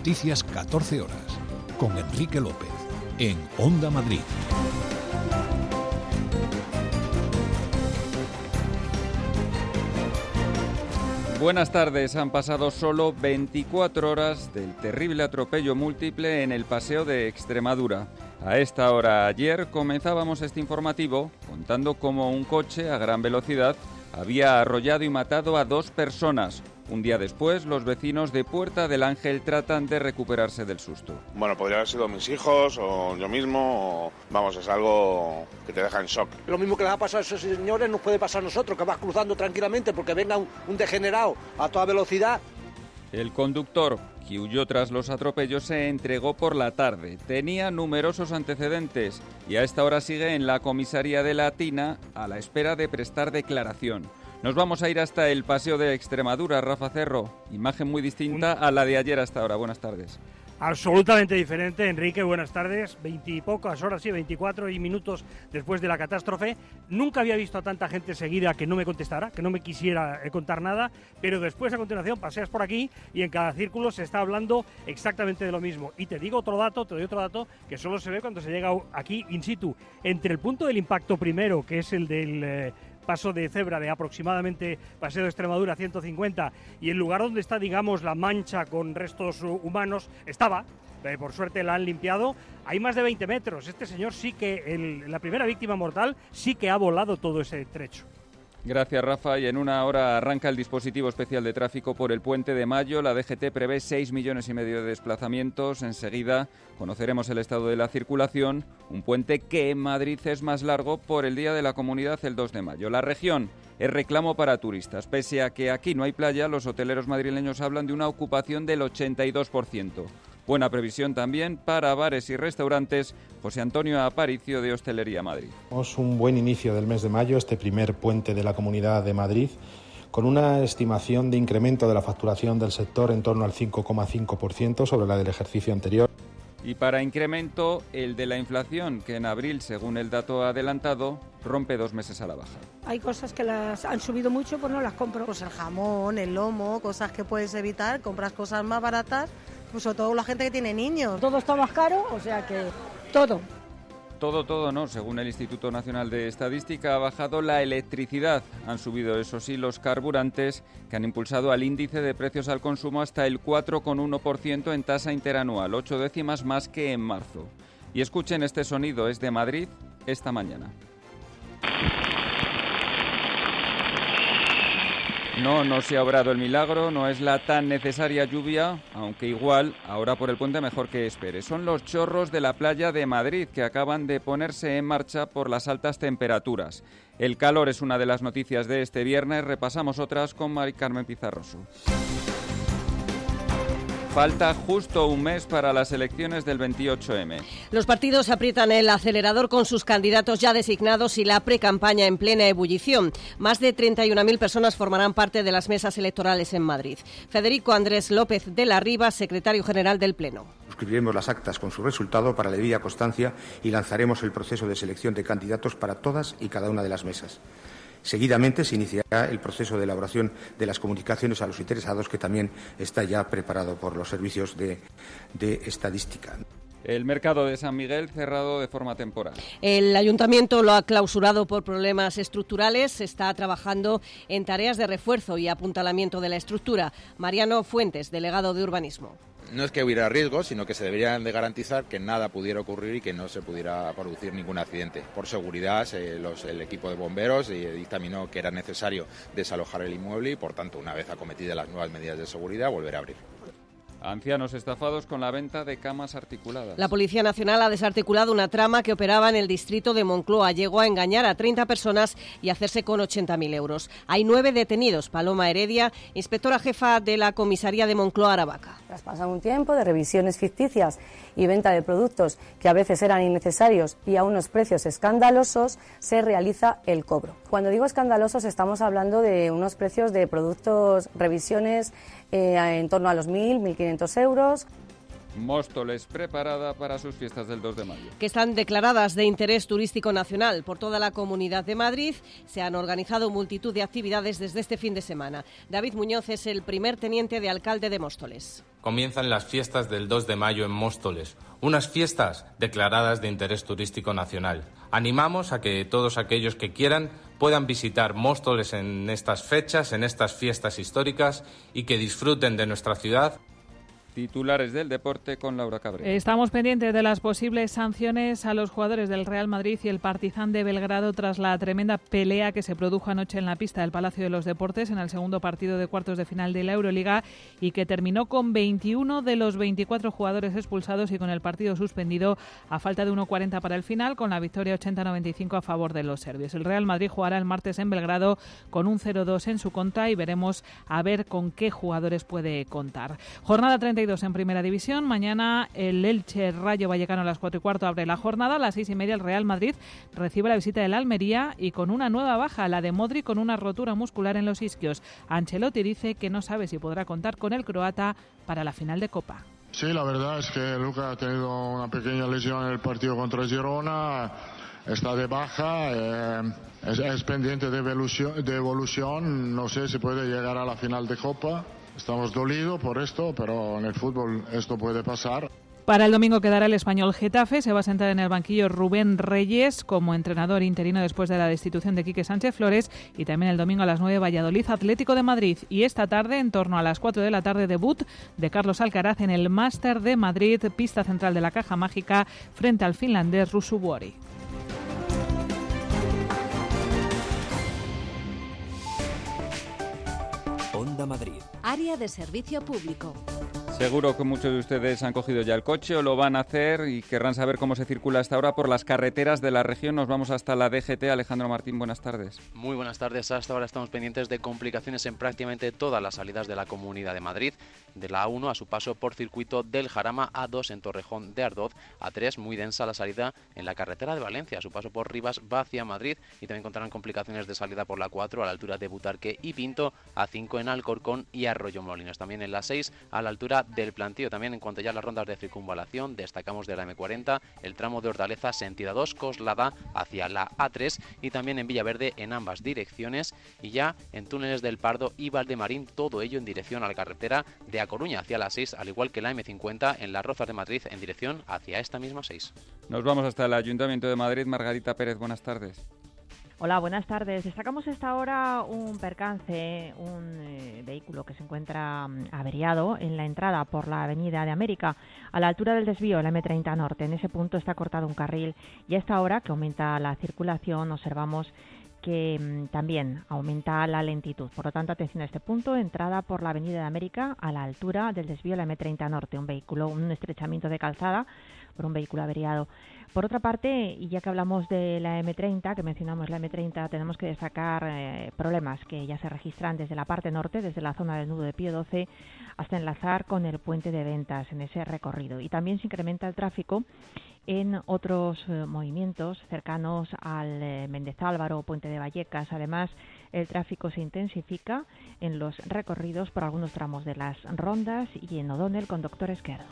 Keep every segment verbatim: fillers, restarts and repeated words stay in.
Noticias catorce horas, con Enrique López, en Onda Madrid. Buenas tardes, han pasado solo veinticuatro horas del terrible atropello múltiple en el Paseo de Extremadura. A esta hora ayer comenzábamos este informativo contando cómo un coche a gran velocidad había arrollado y matado a dos personas. Un día después, los vecinos de Puerta del Ángel tratan de recuperarse del susto. Bueno, podría haber sido mis hijos o yo mismo, o, vamos, es algo que te deja en shock. Lo mismo que les ha pasado a esos señores nos puede pasar a nosotros, que vas cruzando tranquilamente porque venga un, un degenerado a toda velocidad. El conductor, que huyó tras los atropellos, se entregó por la tarde. Tenía numerosos antecedentes y a esta hora sigue en la comisaría de Latina a la espera de prestar declaración. Nos vamos a ir hasta el Paseo de Extremadura, Rafa Cerro. Imagen muy distinta a la de ayer hasta ahora. Buenas tardes. Absolutamente diferente, Enrique, buenas tardes. Veintipocas horas, sí, veinticuatro y minutos después de la catástrofe. Nunca había visto a tanta gente seguida que no me contestara, que no me quisiera contar nada, pero después, a continuación, paseas por aquí y en cada círculo se está hablando exactamente de lo mismo. Y te digo otro dato, te doy otro dato, que solo se ve cuando se llega aquí in situ. Entre el punto del impacto primero, que es el del... Eh, paso de cebra de aproximadamente Paseo de Extremadura ciento cincuenta y el lugar donde está, digamos, la mancha con restos humanos, estaba, eh, por suerte la han limpiado, hay más de veinte metros. Este señor sí que, el, la primera víctima mortal, sí que ha volado todo ese trecho. Gracias, Rafa. Y en una hora arranca el dispositivo especial de tráfico por el Puente de Mayo. La D G T prevé seis millones y medio de desplazamientos. Enseguida conoceremos el estado de la circulación. Un puente que en Madrid es más largo por el Día de la Comunidad, el dos de mayo. La región es reclamo para turistas. Pese a que aquí no hay playa, los hoteleros madrileños hablan de una ocupación del ochenta y dos por ciento. Buena previsión también para bares y restaurantes. José Antonio Aparicio, de Hostelería Madrid. Tenemos un buen inicio del mes de mayo, este primer puente de la Comunidad de Madrid, con una estimación de incremento de la facturación del sector en torno al cinco coma cinco por ciento sobre la del ejercicio anterior. Y para incremento, el de la inflación, que en abril, según el dato adelantado, rompe dos meses a la baja. Hay cosas que las han subido mucho, pues no las compro. Pues el jamón, el lomo, cosas que puedes evitar, compras cosas más baratas, pues sobre todo la gente que tiene niños. Todo está más caro, o sea que todo. Todo, todo no. Según el Instituto Nacional de Estadística, ha bajado la electricidad. Han subido, eso sí, los carburantes, que han impulsado al índice de precios al consumo hasta el cuatro coma uno por ciento en tasa interanual, ocho décimas más que en marzo. Y escuchen este sonido, es de Madrid, esta mañana. No, no se ha obrado el milagro, no es la tan necesaria lluvia, aunque igual, ahora por el puente mejor que espere. Son los chorros de la playa de Madrid que acaban de ponerse en marcha por las altas temperaturas. El calor es una de las noticias de este viernes, repasamos otras con Mari Carmen Pizarroso. Falta justo un mes para las elecciones del veintiocho eme. Los partidos aprietan el acelerador con sus candidatos ya designados y la precampaña en plena ebullición. Más de treinta y una mil personas formarán parte de las mesas electorales en Madrid. Federico Andrés López de la Riva, secretario general del Pleno. Suscribiremos las actas con su resultado para la debida constancia y lanzaremos el proceso de selección de candidatos para todas y cada una de las mesas. Seguidamente se iniciará el proceso de elaboración de las comunicaciones a los interesados, que también está ya preparado por los servicios de, de estadística. El mercado de San Miguel cerrado de forma temporal. El ayuntamiento lo ha clausurado por problemas estructurales. Está trabajando en tareas de refuerzo y apuntalamiento de la estructura. Mariano Fuentes, delegado de Urbanismo. No es que hubiera riesgos, sino que se deberían de garantizar que nada pudiera ocurrir y que no se pudiera producir ningún accidente. Por seguridad, eh, los, el equipo de bomberos eh, dictaminó que era necesario desalojar el inmueble y, por tanto, una vez acometidas las nuevas medidas de seguridad, volver a abrir. Ancianos estafados con la venta de camas articuladas. La Policía Nacional ha desarticulado una trama que operaba en el distrito de Moncloa. Llegó a engañar a treinta personas y a hacerse con ochenta mil euros. Hay nueve detenidos. Paloma Heredia, inspectora jefa de la comisaría de Moncloa, Aravaca. Tras pasar un tiempo de revisiones ficticias y venta de productos que a veces eran innecesarios y a unos precios escandalosos, se realiza el cobro. Cuando digo escandalosos, estamos hablando de unos precios de productos, revisiones eh, en torno a los mil, mil quinientos euros. Móstoles preparada para sus fiestas del dos de mayo. Que están declaradas de interés turístico nacional por toda la Comunidad de Madrid. Se han organizado multitud de actividades desde este fin de semana. David Muñoz es el primer teniente de alcalde de Móstoles. Comienzan las fiestas del dos de mayo en Móstoles, unas fiestas declaradas de interés turístico nacional. Animamos a que todos aquellos que quieran puedan visitar Móstoles en estas fechas, en estas fiestas históricas, y que disfruten de nuestra ciudad. Titulares del deporte con Laura Cabrera. Estamos pendientes de las posibles sanciones a los jugadores del Real Madrid y el Partizan de Belgrado tras la tremenda pelea que se produjo anoche en la pista del Palacio de los Deportes en el segundo partido de cuartos de final de la Euroliga y que terminó con veintiuno de los veinticuatro jugadores expulsados y con el partido suspendido a falta de uno cuarenta para el final, con la victoria ochenta a noventa y cinco a favor de los serbios. El Real Madrid jugará el martes en Belgrado con un cero dos en su contra y veremos a ver con qué jugadores puede contar. Jornada treinta y dos en Primera División. Mañana el Elche Rayo Vallecano a las cuatro y cuarto abre la jornada. A las seis y media el Real Madrid recibe la visita del Almería y con una nueva baja, la de Modric, con una rotura muscular en los isquios. Ancelotti dice que no sabe si podrá contar con el croata para la final de Copa. Sí, la verdad es que Luka ha tenido una pequeña lesión en el partido contra Girona. Está de baja, eh, es, es pendiente de evolución, de evolución. No sé si puede llegar a la final de Copa. Estamos dolidos por esto, pero en el fútbol esto puede pasar. Para el domingo quedará el Español Getafe. Se va a sentar en el banquillo Rubén Reyes como entrenador interino después de la destitución de Quique Sánchez Flores. Y también el domingo a las nueve Valladolid Atlético de Madrid. Y esta tarde, en torno a las cuatro de la tarde, debut de Carlos Alcaraz en el Máster de Madrid, pista central de la Caja Mágica, frente al finlandés Ruusu Vuori. Onda Madrid. Área de servicio público. Seguro que muchos de ustedes han cogido ya el coche o lo van a hacer y querrán saber cómo se circula hasta ahora por las carreteras de la región. Nos vamos hasta la D G T. Alejandro Martín, buenas tardes. Muy buenas tardes. Hasta ahora estamos pendientes de complicaciones en prácticamente todas las salidas de la Comunidad de Madrid. De la A uno a su paso por circuito del Jarama, A dos en Torrejón de Ardoz, A tres muy densa la salida en la carretera de Valencia, a su paso por Rivas va hacia Madrid, y también encontrarán complicaciones de salida por la cuatro a la altura de Butarque y Pinto, A cinco en Alcorcón y Arroyo Molinos. También en la seis a la altura del Plantío. También en cuanto ya a las rondas de circunvalación, destacamos de la M cuarenta el tramo de Hortaleza sentido dos Coslada hacia la A tres y también en Villaverde en ambas direcciones, y ya en túneles del Pardo y Valdemarín, todo ello en dirección a la carretera de A Coruña hacia la seis, al igual que la M cincuenta en las Rozas de Madrid en dirección hacia esta misma seis. Nos vamos hasta el Ayuntamiento de Madrid. Margarita Pérez, buenas tardes. Hola, buenas tardes. Destacamos esta hora un percance, un eh, vehículo que se encuentra um, averiado en la entrada por la Avenida de América, a la altura del desvío de la M treinta Norte. En ese punto está cortado un carril y a esta hora, que aumenta la circulación, observamos que mmm, también aumenta la lentitud. Por lo tanto, atención a este punto, entrada por la Avenida de América a la altura del desvío de la M treinta Norte, un vehículo, un estrechamiento de calzada por un vehículo averiado. Por otra parte, y ya que hablamos de la M treinta, que mencionamos la M treinta, tenemos que destacar eh, problemas que ya se registran desde la parte norte, desde la zona del nudo de Pío doce, hasta enlazar con el puente de Ventas en ese recorrido. Y también se incrementa el tráfico en otros eh, movimientos cercanos al eh, Méndez Álvaro o Puente de Vallecas. Además, el tráfico se intensifica en los recorridos por algunos tramos de las Rondas y en O'Donnell con Doctor Esquerdo.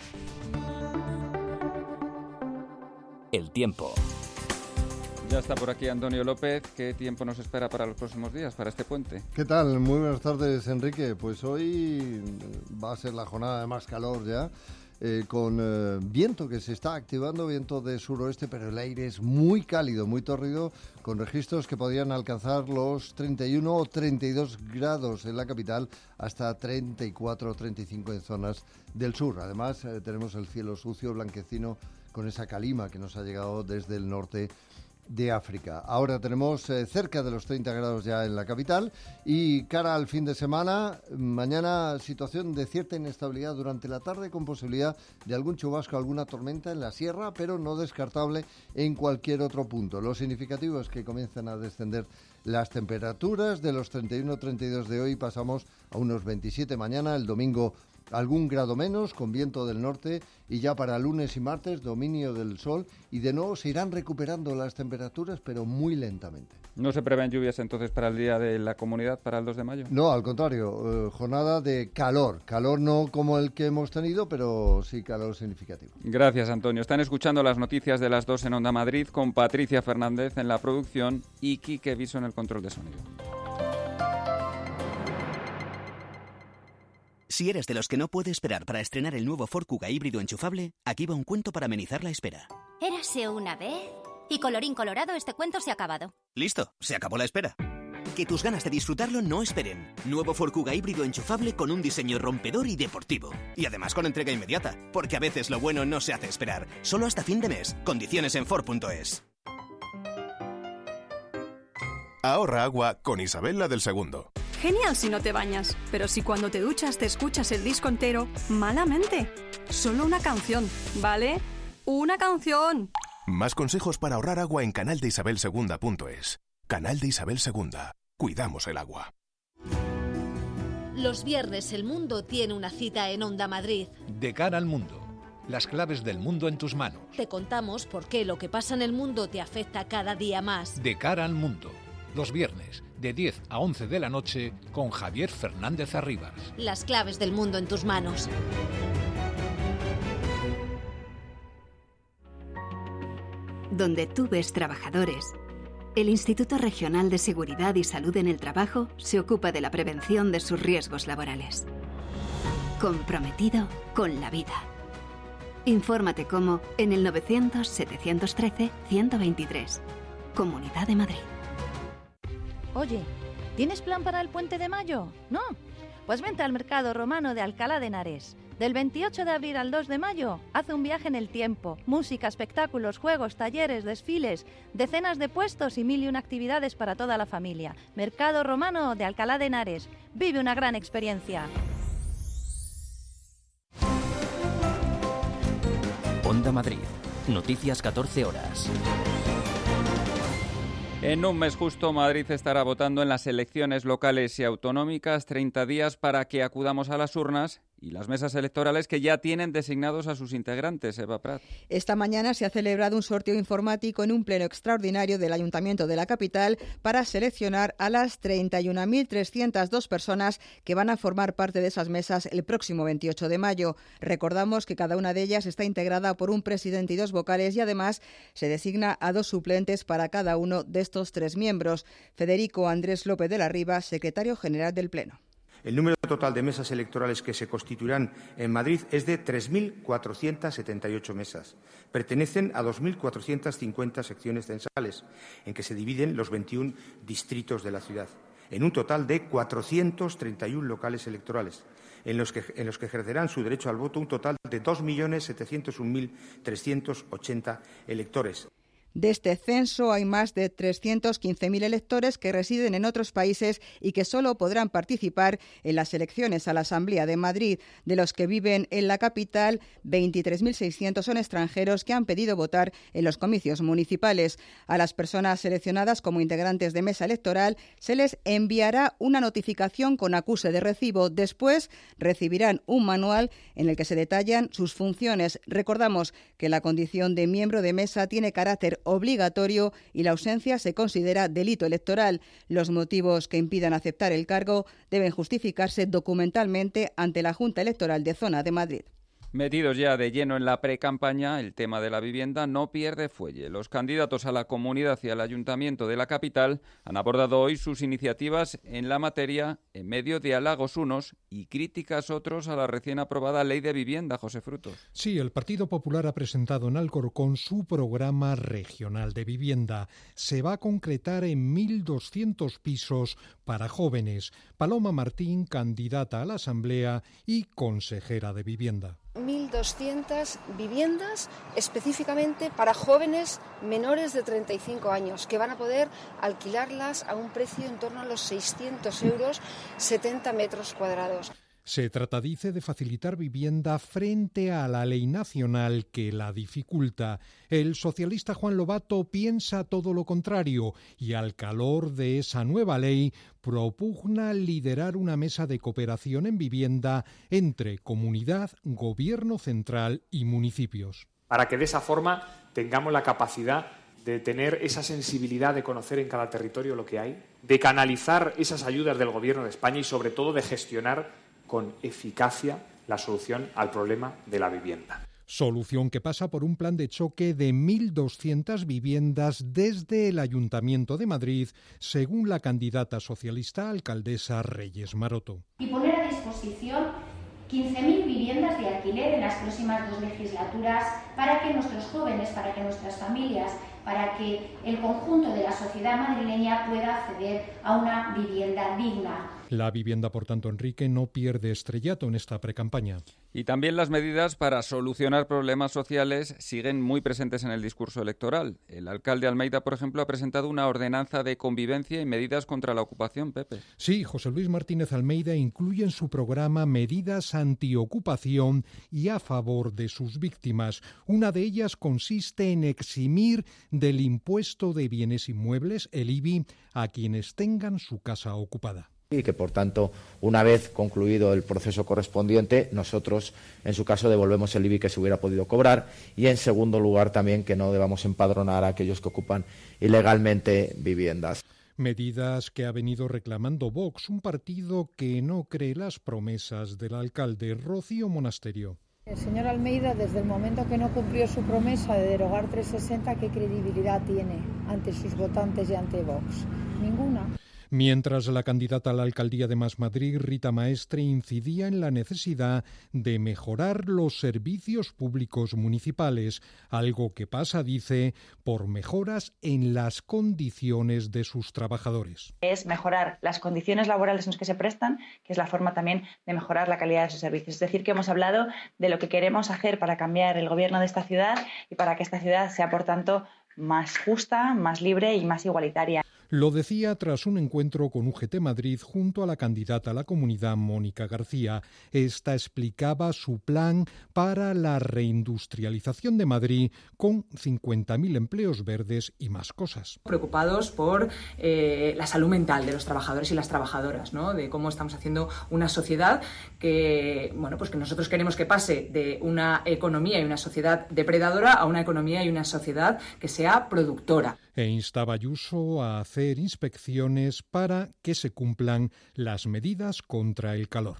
El tiempo. Ya está por aquí Antonio López. ¿Qué tiempo nos espera para los próximos días, para este puente? ¿Qué tal? Muy buenas tardes, Enrique. Pues hoy va a ser la jornada de más calor ya, eh, con eh, viento que se está activando, viento de suroeste, pero el aire es muy cálido, muy tórrido, con registros que podrían alcanzar los treinta y uno o treinta y dos grados en la capital, hasta treinta y cuatro o treinta y cinco en zonas del sur. Además, eh, tenemos el cielo sucio, blanquecino, con esa calima que nos ha llegado desde el norte de África. Ahora tenemos eh, cerca de los treinta grados ya en la capital, y cara al fin de semana, mañana situación de cierta inestabilidad durante la tarde, con posibilidad de algún chubasco, alguna tormenta en la sierra, pero no descartable en cualquier otro punto. Lo significativo es que comienzan a descender las temperaturas. De los treinta y uno a treinta y dos de hoy pasamos a unos veintisiete mañana. El domingo algún grado menos, con viento del norte, y ya para lunes y martes dominio del sol, y de nuevo se irán recuperando las temperaturas, pero muy lentamente. ¿No se prevén lluvias entonces para el Día de la Comunidad, para el dos de mayo? No, al contrario, eh, jornada de calor. Calor no como el que hemos tenido, pero sí calor significativo. Gracias, Antonio. Están escuchando las noticias de las dos en Onda Madrid con Patricia Fernández en la producción y Quique Viso en el control de sonido. Si eres de los que no puede esperar para estrenar el nuevo Ford Kuga híbrido enchufable, aquí va un cuento para amenizar la espera. Érase una vez y colorín colorado, este cuento se ha acabado. Listo, se acabó la espera. Que tus ganas de disfrutarlo no esperen. Nuevo Ford Kuga híbrido enchufable con un diseño rompedor y deportivo. Y además con entrega inmediata, porque a veces lo bueno no se hace esperar. Solo hasta fin de mes. Condiciones en Ford punto es. Ahorra agua con Isabel la del Segundo. Genial si no te bañas, pero si cuando te duchas te escuchas el disco entero, malamente. Solo una canción, ¿vale? ¡Una canción! Más consejos para ahorrar agua en canal de isabel segunda punto es. Canal de Isabel Segunda. Cuidamos el agua. Los viernes el mundo tiene una cita en Onda Madrid. De cara al mundo. Las claves del mundo en tus manos. Te contamos por qué lo que pasa en el mundo te afecta cada día más. De cara al mundo. Los viernes, de diez a once de la noche, con Javier Fernández Arribas. Las claves del mundo en tus manos. Donde tú ves trabajadores, el Instituto Regional de Seguridad y Salud en el Trabajo se ocupa de la prevención de sus riesgos laborales. Comprometido con la vida. Infórmate cómo en el novecientos, setecientos trece, ciento veintitrés. Comunidad de Madrid. Oye, ¿tienes plan para el Puente de Mayo? ¿No? Pues vente al Mercado Romano de Alcalá de Henares. Del veintiocho de abril al dos de mayo, haz un viaje en el tiempo. Música, espectáculos, juegos, talleres, desfiles, decenas de puestos y mil y una actividades para toda la familia. Mercado Romano de Alcalá de Henares. Vive una gran experiencia. Onda Madrid. Noticias catorce horas. En un mes justo, Madrid estará votando en las elecciones locales y autonómicas, treinta días para que acudamos a las urnas y las mesas electorales que ya tienen designados a sus integrantes. Eva Prat. Esta mañana se ha celebrado un sorteo informático en un pleno extraordinario del Ayuntamiento de la capital para seleccionar a las treinta y una mil trescientas dos personas que van a formar parte de esas mesas el próximo veintiocho de mayo. Recordamos que cada una de ellas está integrada por un presidente y dos vocales y además se designa a dos suplentes para cada uno de estos tres miembros. Federico Andrés López de la Riva, secretario general del Pleno. El número total de mesas electorales que se constituirán en Madrid es de tres mil cuatrocientas setenta y ocho mesas. Pertenecen a dos mil cuatrocientas cincuenta secciones censales, en que se dividen los veintiún distritos de la ciudad, en un total de cuatrocientos treinta y uno locales electorales, en los que, en los que ejercerán su derecho al voto un total de dos millones setecientos un mil trescientos ochenta electores. De este censo hay más de trescientos quince mil electores que residen en otros países y que solo podrán participar en las elecciones a la Asamblea de Madrid. De los que viven en la capital, veintitrés mil seiscientos son extranjeros que han pedido votar en los comicios municipales. A las personas seleccionadas como integrantes de mesa electoral se les enviará una notificación con acuse de recibo. Después recibirán un manual en el que se detallan sus funciones. Recordamos que la condición de miembro de mesa tiene carácter obligatorio y la ausencia se considera delito electoral. Los motivos que impidan aceptar el cargo deben justificarse documentalmente ante la Junta Electoral de Zona de Madrid. Metidos ya de lleno en la precampaña, el tema de la vivienda no pierde fuelle. Los candidatos a la comunidad y al ayuntamiento de la capital han abordado hoy sus iniciativas en la materia en medio de halagos unos y críticas otros a la recién aprobada Ley de Vivienda. José Frutos. Sí, el Partido Popular ha presentado en Alcorcón su programa regional de vivienda. Se va a concretar en mil doscientos pisos para jóvenes. Paloma Martín, candidata a la Asamblea y consejera de Vivienda. mil doscientas viviendas específicamente para jóvenes menores de treinta y cinco años que van a poder alquilarlas a un precio en torno a los seiscientos euros, setenta metros cuadrados. Se trata, dice, de facilitar vivienda frente a la ley nacional que la dificulta. El socialista Juan Lobato piensa todo lo contrario y, al calor de esa nueva ley, propugna liderar una mesa de cooperación en vivienda entre comunidad, gobierno central y municipios. Para que de esa forma tengamos la capacidad de tener esa sensibilidad de conocer en cada territorio lo que hay, de canalizar esas ayudas del Gobierno de España y, sobre todo, de gestionar con eficacia la solución al problema de la vivienda. Solución que pasa por un plan de choque de mil doscientas viviendas desde el Ayuntamiento de Madrid, según la candidata socialista alcaldesa Reyes Maroto. Y poner a disposición quince mil viviendas de alquiler en las próximas dos legislaturas para que nuestros jóvenes, para que nuestras familias, para que el conjunto de la sociedad madrileña pueda acceder a una vivienda digna. La vivienda, por tanto, Enrique, no pierde estrellato en esta precampaña. Y también las medidas para solucionar problemas sociales siguen muy presentes en el discurso electoral. El alcalde Almeida, por ejemplo, ha presentado una ordenanza de convivencia y medidas contra la ocupación, Pepe. Sí, José Luis Martínez Almeida incluye en su programa medidas antiocupación y a favor de sus víctimas. Una de ellas consiste en eximir del impuesto de bienes inmuebles, el I B I, a quienes tengan su casa ocupada. Y que, por tanto, una vez concluido el proceso correspondiente, nosotros, en su caso, devolvemos el I B I que se hubiera podido cobrar y, en segundo lugar, también que no debamos empadronar a aquellos que ocupan ilegalmente viviendas. Medidas que ha venido reclamando Vox, un partido que no cree las promesas del alcalde. Rocío Monasterio. El señor Almeida, desde el momento que no cumplió su promesa de derogar trescientos sesenta, ¿qué credibilidad tiene ante sus votantes y ante Vox? Ninguna. Mientras la candidata a la alcaldía de Más Madrid, Rita Maestre, incidía en la necesidad de mejorar los servicios públicos municipales, algo que pasa, dice, por mejoras en las condiciones de sus trabajadores. Es mejorar las condiciones laborales en las que se prestan, que es la forma también de mejorar la calidad de sus servicios. Es decir, que hemos hablado de lo que queremos hacer para cambiar el gobierno de esta ciudad y para que esta ciudad sea, por tanto, más justa, más libre y más igualitaria. Lo decía tras un encuentro con U G T Madrid junto a la candidata a la comunidad Mónica García. Esta explicaba su plan para la reindustrialización de Madrid con cincuenta mil empleos verdes y más cosas. Preocupados por eh, la salud mental de los trabajadores y las trabajadoras, ¿no? De cómo estamos haciendo una sociedad que, bueno, pues que nosotros queremos que pase de una economía y una sociedad depredadora a una economía y una sociedad que sea productora. E instaba a Ayuso a hacer inspecciones para que se cumplan las medidas contra el calor.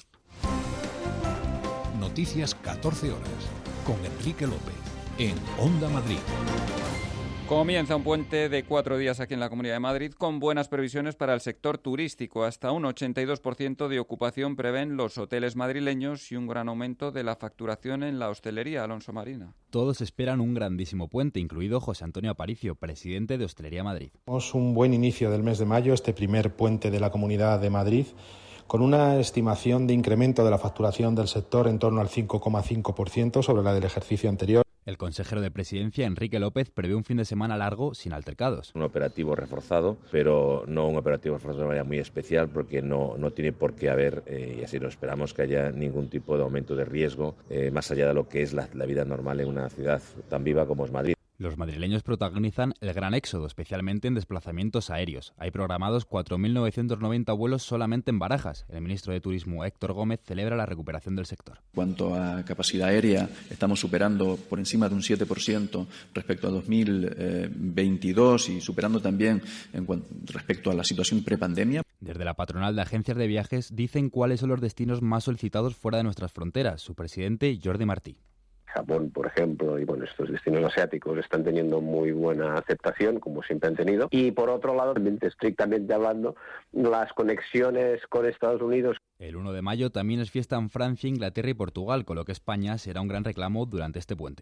Noticias catorce horas con Enrique López en Onda Madrid. Comienza un puente de cuatro días aquí en la Comunidad de Madrid con buenas previsiones para el sector turístico. Hasta un ochenta y dos por ciento de ocupación prevén los hoteles madrileños y un gran aumento de la facturación en la hostelería. Alonso Marina. Todos esperan un grandísimo puente, incluido José Antonio Aparicio, presidente de Hostelería Madrid. Tenemos un buen inicio del mes de mayo, este primer puente de la Comunidad de Madrid, con una estimación de incremento de la facturación del sector en torno al cinco coma cinco por ciento sobre la del ejercicio anterior. El consejero de Presidencia, Enrique López, prevé un fin de semana largo sin altercados. Un operativo reforzado, pero no un operativo reforzado de manera muy especial porque no, no tiene por qué haber, eh, y así lo esperamos, que haya ningún tipo de aumento de riesgo eh, más allá de lo que es la, la vida normal en una ciudad tan viva como es Madrid. Los madrileños protagonizan el gran éxodo, especialmente en desplazamientos aéreos. Hay programados cuatro mil novecientos noventa vuelos solamente en Barajas. El ministro de Turismo, Héctor Gómez, celebra la recuperación del sector. En cuanto a capacidad aérea, estamos superando por encima de un siete por ciento respecto a dos mil veintidós y superando también en cuanto, respecto a la situación prepandemia. Desde la patronal de agencias de viajes dicen cuáles son los destinos más solicitados fuera de nuestras fronteras. Su presidente, Jordi Martí. Japón, por ejemplo, y bueno, estos destinos asiáticos están teniendo muy buena aceptación, como siempre han tenido. Y por otro lado, estrictamente hablando, las conexiones con Estados Unidos. El uno de mayo también es fiesta en Francia, Inglaterra y Portugal, con lo que España será un gran reclamo durante este puente.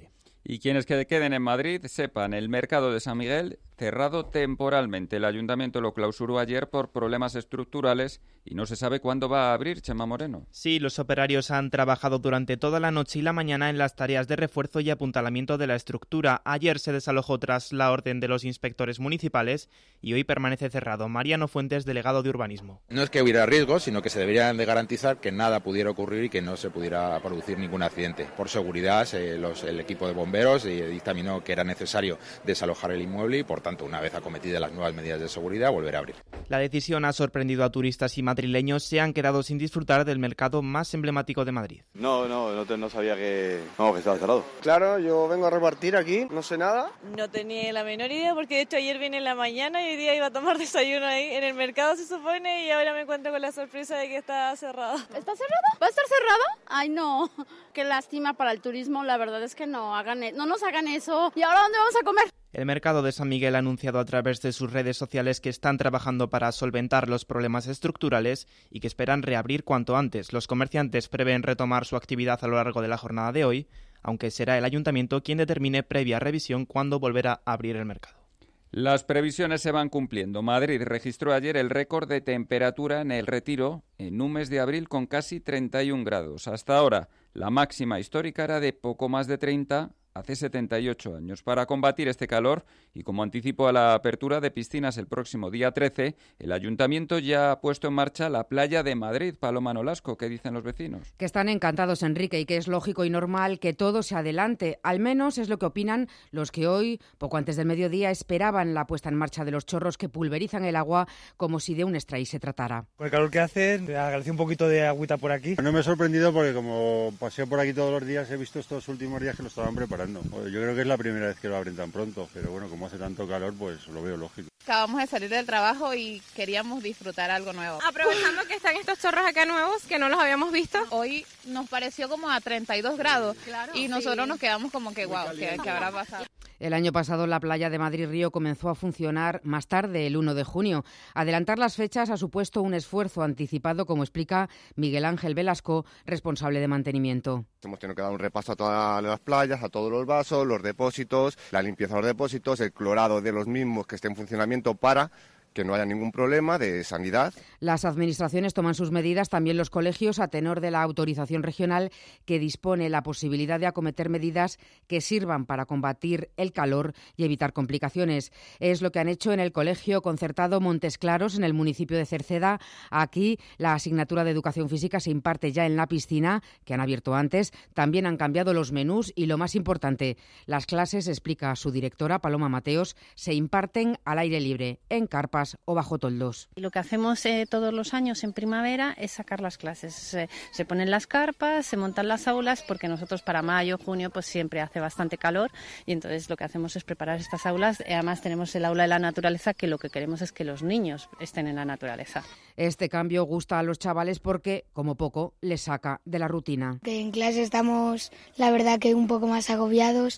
Y quienes que queden en Madrid, sepan, el mercado de San Miguel cerrado temporalmente. El ayuntamiento lo clausuró ayer por problemas estructurales y no se sabe cuándo va a abrir, Chema Moreno. Sí, los operarios han trabajado durante toda la noche y la mañana en las tareas de refuerzo y apuntalamiento de la estructura. Ayer se desalojó tras la orden de los inspectores municipales y hoy permanece cerrado. Mariano Fuentes, delegado de Urbanismo. No es que hubiera riesgos, sino que se deberían de garantizar que nada pudiera ocurrir y que no se pudiera producir ningún accidente. Por seguridad, eh, los, el equipo de bomberos eh, dictaminó que era necesario desalojar el inmueble y, por tanto, una vez acometidas las nuevas medidas de seguridad, volver a abrir. La decisión ha sorprendido a turistas y madrileños. Se han quedado sin disfrutar del mercado más emblemático de Madrid. No, no, no, te, no sabía que, no, que estaba cerrado. Claro, yo vengo a repartir aquí, no sé nada. No tenía la menor idea porque de hecho ayer vine en la mañana y hoy día iba a tomar desayuno ahí en el mercado, se supone, y ahora me encuentro con la sorpresa de que está cerrado. ¿Está cerrada? ¿Va a estar cerrada? Ay, no. Qué lástima para el turismo, la verdad es que no hagan, no nos hagan eso. ¿Y ahora dónde vamos a comer? El mercado de San Miguel ha anunciado a través de sus redes sociales que están trabajando para solventar los problemas estructurales y que esperan reabrir cuanto antes. Los comerciantes prevén retomar su actividad a lo largo de la jornada de hoy, aunque será el ayuntamiento quien determine previa revisión cuándo volverá a abrir el mercado. Las previsiones se van cumpliendo. Madrid registró ayer el récord de temperatura en el Retiro en un mes de abril con casi treinta y un grados. Hasta ahora, la máxima histórica era de poco más de treinta hace setenta y ocho años. Para combatir este calor y como anticipo a la apertura de piscinas el próximo día trece, el Ayuntamiento ya ha puesto en marcha la playa de Madrid. Paloma Nolasco, ¿qué dicen los vecinos? Que están encantados, Enrique, y que es lógico y normal que todo se adelante. Al menos es lo que opinan los que hoy, poco antes del mediodía, esperaban la puesta en marcha de los chorros que pulverizan el agua como si de un spray se tratara. Con el calor que hace, agradecí un poquito de agüita por aquí. No me he sorprendido porque como paseo por aquí todos los días, he visto estos últimos días que lo estaban preparando. Yo creo que es la primera vez que lo abren tan pronto, pero bueno, como hace tanto calor, pues lo veo lógico. Acabamos de salir del trabajo y queríamos disfrutar algo nuevo. Aprovechando que están estos chorros acá nuevos, que no los habíamos visto. Hoy nos pareció como a treinta y dos grados claro, y nosotros sí. Nos quedamos como que guau, wow, ¿qué, ¿qué habrá pasado? El año pasado la playa de Madrid Río comenzó a funcionar más tarde, el uno de junio. Adelantar las fechas ha supuesto un esfuerzo anticipado, como explica Miguel Ángel Velasco, responsable de mantenimiento. Hemos tenido que dar un repaso a todas las playas, a todos los vasos, los depósitos, la limpieza de los depósitos, el clorado de los mismos que esté en funcionamiento para que no haya ningún problema de sanidad. Las administraciones toman sus medidas, también los colegios, a tenor de la autorización regional que dispone la posibilidad de acometer medidas que sirvan para combatir el calor y evitar complicaciones. Es lo que han hecho en el Colegio Concertado Montes Claros, en el municipio de Cerceda. Aquí la asignatura de Educación Física se imparte ya en la piscina, que han abierto antes. También han cambiado los menús y, lo más importante, las clases, explica su directora, Paloma Mateos, se imparten al aire libre, en carpas o bajo toldos. Lo que hacemos eh, todos los años en primavera es sacar las clases. Se, se ponen las carpas, se montan las aulas, porque nosotros para mayo, junio, pues siempre hace bastante calor y entonces lo que hacemos es preparar estas aulas. Además tenemos el aula de la naturaleza, que lo que queremos es que los niños estén en la naturaleza. Este cambio gusta a los chavales porque, como poco, les saca de la rutina. Que en clase estamos, la verdad, que un poco más agobiados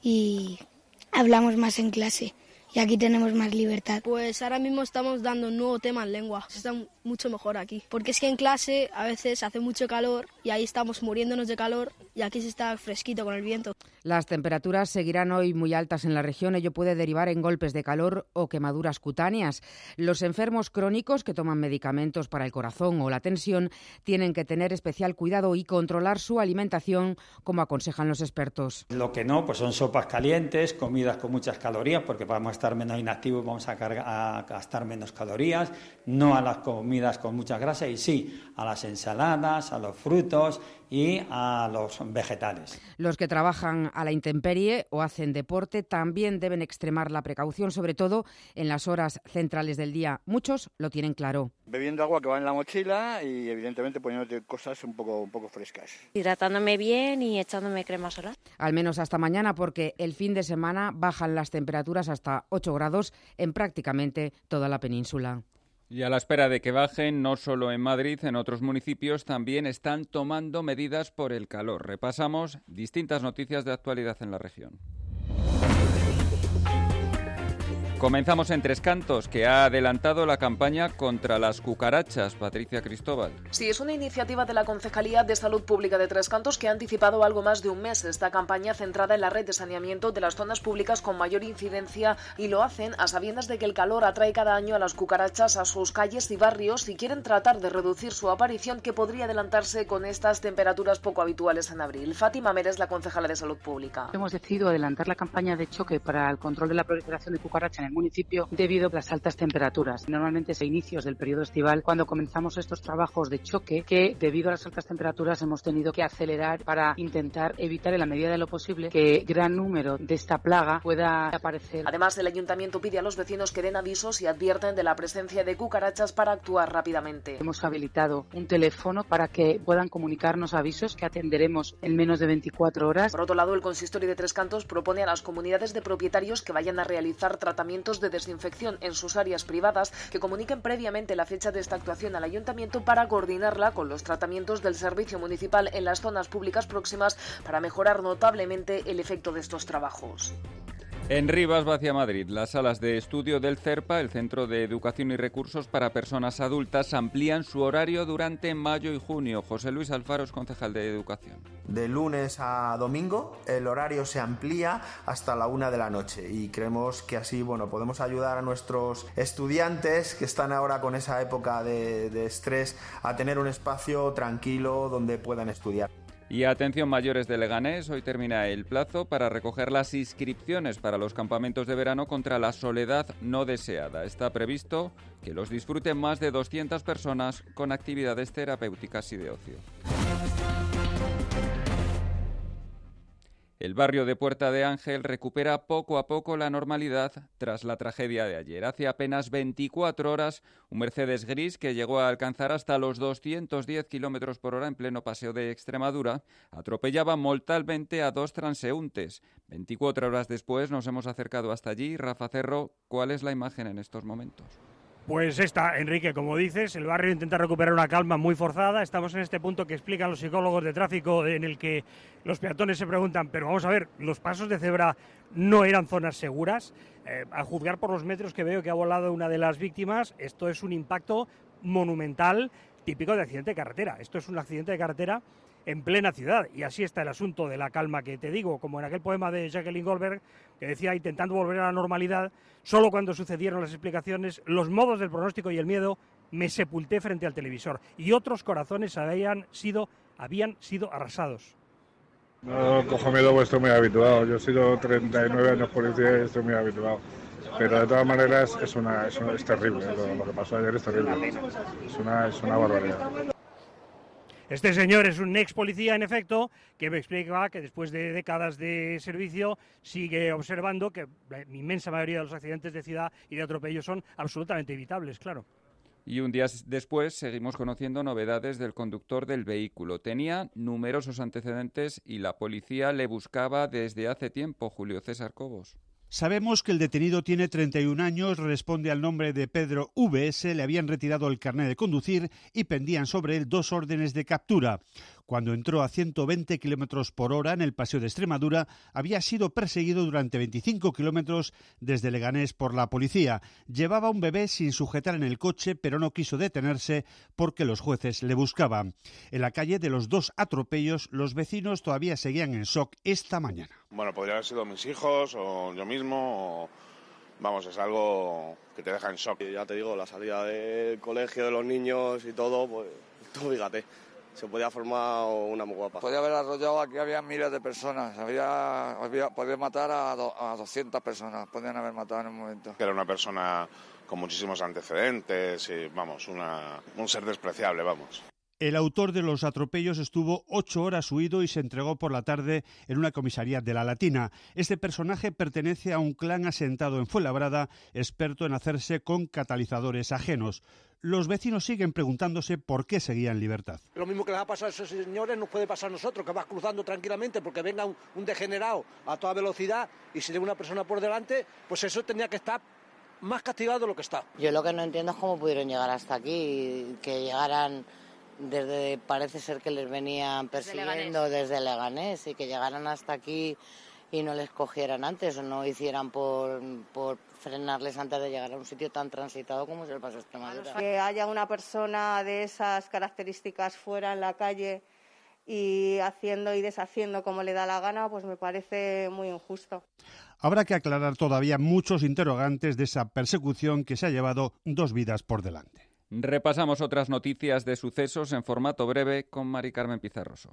y hablamos más en clase. Y aquí tenemos más libertad. Pues ahora mismo estamos dando un nuevo tema en lengua. Está mucho mejor aquí. Porque es que en clase a veces hace mucho calor y ahí estamos muriéndonos de calor y aquí se está fresquito con el viento. Las temperaturas seguirán hoy muy altas en la región. Ello puede derivar en golpes de calor o quemaduras cutáneas. Los enfermos crónicos que toman medicamentos para el corazón o la tensión tienen que tener especial cuidado y controlar su alimentación, como aconsejan los expertos. Lo que no, pues son sopas calientes, comidas con muchas calorías, porque vamos a estar menos inactivos y vamos a, cargar, a gastar menos calorías, no a las comidas con mucha grasa y sí a las ensaladas, a los frutos y a los vegetales. Los que trabajan a la intemperie o hacen deporte también deben extremar la precaución, sobre todo en las horas centrales del día. Muchos lo tienen claro. Bebiendo agua que va en la mochila y evidentemente poniéndote cosas un poco, un poco frescas. Hidratándome bien y echándome crema solar. Al menos hasta mañana, porque el fin de semana bajan las temperaturas hasta ocho grados en prácticamente toda la península. Y a la espera de que bajen, no solo en Madrid, en otros municipios también están tomando medidas por el calor. Repasamos distintas noticias de actualidad en la región. Comenzamos en Tres Cantos, que ha adelantado la campaña contra las cucarachas. Patricia Cristóbal. Sí, es una iniciativa de la Concejalía de Salud Pública de Tres Cantos que ha anticipado algo más de un mes esta campaña centrada en la red de saneamiento de las zonas públicas con mayor incidencia, y lo hacen a sabiendas de que el calor atrae cada año a las cucarachas a sus calles y barrios y quieren tratar de reducir su aparición, que podría adelantarse con estas temperaturas poco habituales en abril. Fátima Mer es la concejala de Salud Pública. Hemos decidido adelantar la campaña de choque para el control de la proliferación de cucarachas en el municipio debido a las altas temperaturas. Normalmente es a inicios del periodo estival cuando comenzamos estos trabajos de choque, que debido a las altas temperaturas hemos tenido que acelerar para intentar evitar en la medida de lo posible que gran número de esta plaga pueda aparecer. Además, el ayuntamiento pide a los vecinos que den avisos y advierten de la presencia de cucarachas para actuar rápidamente. Hemos habilitado un teléfono para que puedan comunicarnos avisos que atenderemos en menos de veinticuatro horas. Por otro lado, el consistorio de Tres Cantos propone a las comunidades de propietarios que vayan a realizar tratamientos de desinfección en sus áreas privadas que comuniquen previamente la fecha de esta actuación al ayuntamiento para coordinarla con los tratamientos del servicio municipal en las zonas públicas próximas para mejorar notablemente el efecto de estos trabajos. En Rivas va hacia Madrid. Las salas de estudio del CERPA, el Centro de Educación y Recursos para Personas Adultas, amplían su horario durante mayo y junio. José Luis Alfaro es concejal de Educación. De lunes a domingo el horario se amplía hasta la una de la noche y creemos que así, bueno, podemos ayudar a nuestros estudiantes que están ahora con esa época de, de estrés a tener un espacio tranquilo donde puedan estudiar. Y atención, mayores de Leganés, hoy termina el plazo para recoger las inscripciones para los campamentos de verano contra la soledad no deseada. Está previsto que los disfruten más de doscientas personas con actividades terapéuticas y de ocio. El barrio de Puerta de Ángel recupera poco a poco la normalidad tras la tragedia de ayer. Hace apenas veinticuatro horas, un Mercedes gris que llegó a alcanzar hasta los doscientos diez kilómetros por hora en pleno paseo de Extremadura atropellaba mortalmente a dos transeúntes. veinticuatro horas después nos hemos acercado hasta allí. Rafa Cerro, ¿cuál es la imagen en estos momentos? Pues esta, Enrique, como dices, el barrio intenta recuperar una calma muy forzada. Estamos en este punto que explican los psicólogos de tráfico, en el que los peatones se preguntan, pero vamos a ver, los pasos de cebra no eran zonas seguras. Eh, a juzgar por los metros que veo que ha volado una de las víctimas, esto es un impacto monumental típico de accidente de carretera. Esto es un accidente de carretera en plena ciudad, y así está el asunto de la calma que te digo, como en aquel poema de Jacqueline Goldberg, que decía, intentando volver a la normalidad, solo cuando sucedieron las explicaciones, los modos del pronóstico y el miedo, me sepulté frente al televisor, y otros corazones habían sido, habían sido arrasados. No cojo miedo, pues estoy muy habituado. Yo he sido treinta y nueve años policía y estoy muy habituado. Pero de todas maneras es, una, es, es terrible, lo, lo que pasó ayer es terrible, es una, es una barbaridad. Este señor es un ex policía, en efecto, que me explica que después de décadas de servicio sigue observando que la inmensa mayoría de los accidentes de ciudad y de atropellos son absolutamente evitables, claro. Y un día después seguimos conociendo novedades del conductor del vehículo. Tenía numerosos antecedentes y la policía le buscaba desde hace tiempo. Julio César Cobos. Sabemos que el detenido tiene treinta y un años, responde al nombre de Pedro V S, le habían retirado el carnet de conducir y pendían sobre él dos órdenes de captura. Cuando entró a ciento veinte kilómetros por hora en el paseo de Extremadura, había sido perseguido durante veinticinco kilómetros desde Leganés por la policía. Llevaba un bebé sin sujetar en el coche, pero no quiso detenerse porque los jueces le buscaban. En la calle de los dos atropellos, los vecinos todavía seguían en shock esta mañana. Bueno, podría haber sido mis hijos o yo mismo, o... vamos, es algo que te deja en shock. Y ya te digo, la salida del colegio de los niños y todo, pues tú fíjate, se podía formar una muy guapa. Podía haber arrollado, aquí había miles de personas, había, había podía matar a, do, a doscientas personas, podían haber matado en un momento. Era una persona con muchísimos antecedentes y, vamos, una, un ser despreciable, vamos. El autor de los atropellos estuvo ocho horas huido y se entregó por la tarde en una comisaría de La Latina. Este personaje pertenece a un clan asentado en Fuenlabrada, experto en hacerse con catalizadores ajenos. Los vecinos siguen preguntándose por qué seguía en libertad. Lo mismo que les ha pasado a esos señores nos puede pasar a nosotros, que vas cruzando tranquilamente porque venga un, un degenerado a toda velocidad y si tiene una persona por delante, pues eso tendría que estar más castigado de lo que está. Yo lo que no entiendo es cómo pudieron llegar hasta aquí, que llegaran... Desde parece ser que les venían persiguiendo desde Leganés y que llegaran hasta aquí y no les cogieran antes o no hicieran por, por frenarles antes de llegar a un sitio tan transitado como es el Paso Extremadura. Que haya una persona de esas características fuera en la calle y haciendo y deshaciendo como le da la gana, pues me parece muy injusto. Habrá que aclarar todavía muchos interrogantes de esa persecución que se ha llevado dos vidas por delante. Repasamos otras noticias de sucesos en formato breve con Mari Carmen Pizarroso.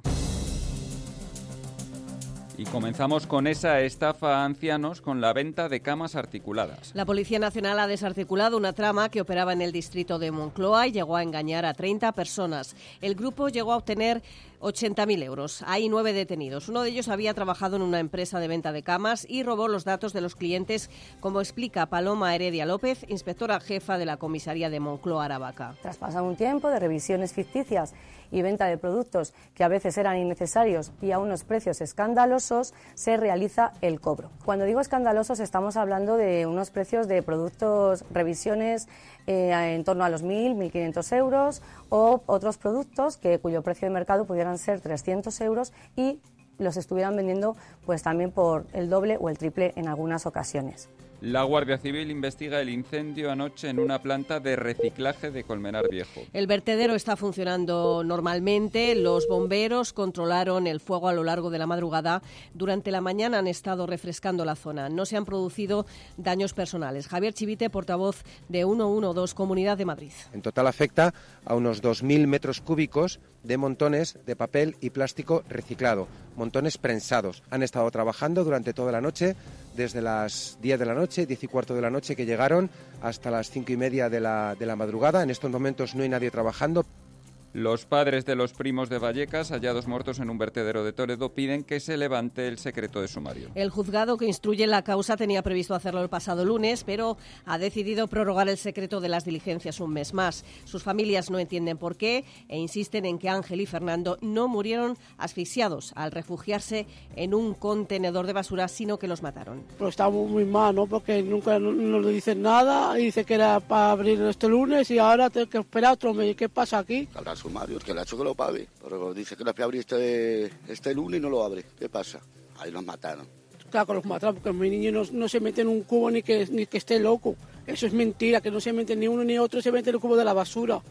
Y comenzamos con esa estafa a ancianos con la venta de camas articuladas. La Policía Nacional ha desarticulado una trama que operaba en el distrito de Moncloa y llegó a engañar a treinta personas. El grupo llegó a obtener ochenta mil euros. Hay nueve detenidos. Uno de ellos había trabajado en una empresa de venta de camas y robó los datos de los clientes, como explica Paloma Heredia López, inspectora jefa de la comisaría de Moncloa Aravaca. Tras pasar un tiempo de revisiones ficticias y venta de productos que a veces eran innecesarios y a unos precios escandalosos, se realiza el cobro. Cuando digo escandalosos estamos hablando de unos precios de productos, revisiones eh, en torno a los mil, mil quinientos euros o otros productos que cuyo precio de mercado pudieran ser trescientos euros y los estuvieran vendiendo pues también por el doble o el triple en algunas ocasiones. La Guardia Civil investiga el incendio anoche en una planta de reciclaje de Colmenar Viejo. El vertedero está funcionando normalmente. Los bomberos controlaron el fuego a lo largo de la madrugada. Durante la mañana han estado refrescando la zona. No se han producido daños personales. Javier Chivite, portavoz de ciento doce, Comunidad de Madrid. En total afecta a unos dos mil metros cúbicos de montones de papel y plástico reciclado, montones prensados. Han estado trabajando durante toda la noche, desde las diez de la noche, diez y cuarto de la noche que llegaron, hasta las cinco y media de la, de la madrugada. En estos momentos no hay nadie trabajando. Los padres de los primos de Vallecas, hallados muertos en un vertedero de Toledo, piden que se levante el secreto de sumario. El juzgado que instruye la causa tenía previsto hacerlo el pasado lunes, pero ha decidido prorrogar el secreto de las diligencias un mes más. Sus familias no entienden por qué e insisten en que Ángel y Fernando no murieron asfixiados al refugiarse en un contenedor de basura, sino que los mataron. Pues estamos muy mal, ¿no? Porque nunca no, no le dicen nada y dice que era para abrir este lunes y ahora tengo que esperar otro mes. ¿Qué pasa aquí? Sumario, el que le ha hecho que lo pague, pero dice que lo voy a abrir este, este lunes y no lo abre. ¿Qué pasa? Ahí los mataron. Claro que los mataron, porque mi niño no, no se mete en un cubo ni que, ni que esté loco. Eso es mentira, que no se mete ni uno ni otro, se mete en el cubo de la basura.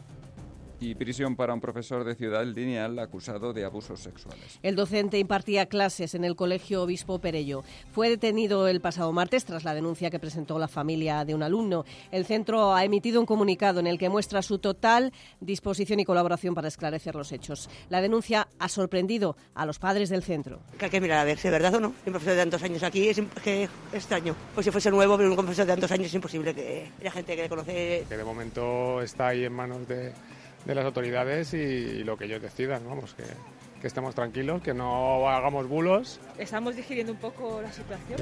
Y prisión para un profesor de Ciudad Lineal acusado de abusos sexuales. El docente impartía clases en el Colegio Obispo Perello. Fue detenido el pasado martes tras la denuncia que presentó la familia de un alumno. El centro ha emitido un comunicado en el que muestra su total disposición y colaboración para esclarecer los hechos. La denuncia ha sorprendido a los padres del centro. Que hay que mirar a ver si es verdad o no. Un profesor de tantos años aquí es que extraño. Pues si fuese nuevo, pero un profesor de tantos años es imposible que haya gente que le conoce. Que de momento está ahí en manos de... de las autoridades y, y lo que ellos decidan, vamos, que, que estemos tranquilos, que no hagamos bulos. Estamos digiriendo un poco la situación.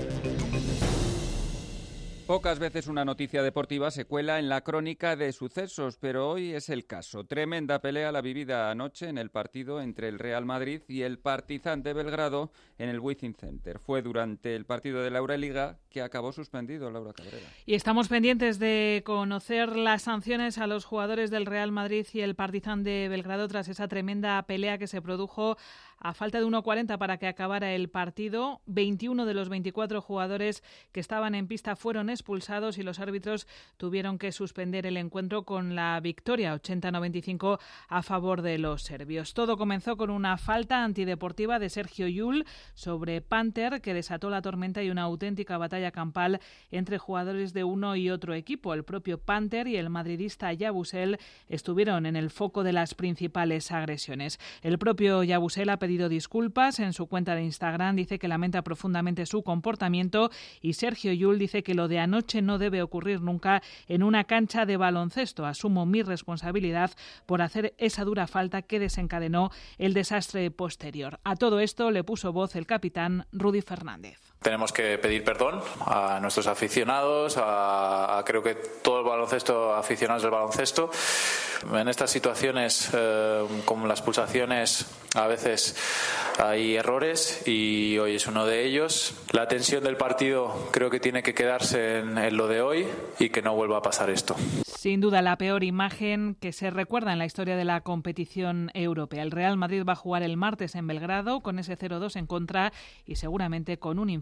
Pocas veces una noticia deportiva se cuela en la crónica de sucesos, pero hoy es el caso. Tremenda pelea la vivida anoche en el partido entre el Real Madrid y el Partizan de Belgrado en el Wizzing Center. Fue durante el partido de la Euroliga que acabó suspendido, Laura Cabrera. Y estamos pendientes de conocer las sanciones a los jugadores del Real Madrid y el Partizan de Belgrado tras esa tremenda pelea que se produjo a falta de uno cuarenta para que acabara el partido. veintiuno de los veinticuatro jugadores que estaban en pista fueron expulsados y los árbitros tuvieron que suspender el encuentro con la victoria ochenta a noventa y cinco a favor de los serbios. Todo comenzó con una falta antideportiva de Sergio Llull sobre Panther que desató la tormenta y una auténtica batalla campal entre jugadores de uno y otro equipo. El propio Panther y el madridista Yabusel estuvieron en el foco de las principales agresiones. El propio Yabusel ha pedido disculpas en su cuenta de Instagram, dice que lamenta profundamente su comportamiento y Sergio Llull dice que lo de anoche no debe ocurrir nunca en una cancha de baloncesto. Asumo mi responsabilidad por hacer esa dura falta que desencadenó el desastre posterior. A todo esto le puso voz el capitán Rudy Fernández. Tenemos que pedir perdón a nuestros aficionados, a, a creo que todo el baloncesto, aficionados del baloncesto. En estas situaciones, eh, como las pulsaciones, a veces hay errores y hoy es uno de ellos. La tensión del partido creo que tiene que quedarse en, en lo de hoy y que no vuelva a pasar esto. Sin duda la peor imagen que se recuerda en la historia de la competición europea. El Real Madrid va a jugar el martes en Belgrado con ese cero dos en contra y seguramente con un infierno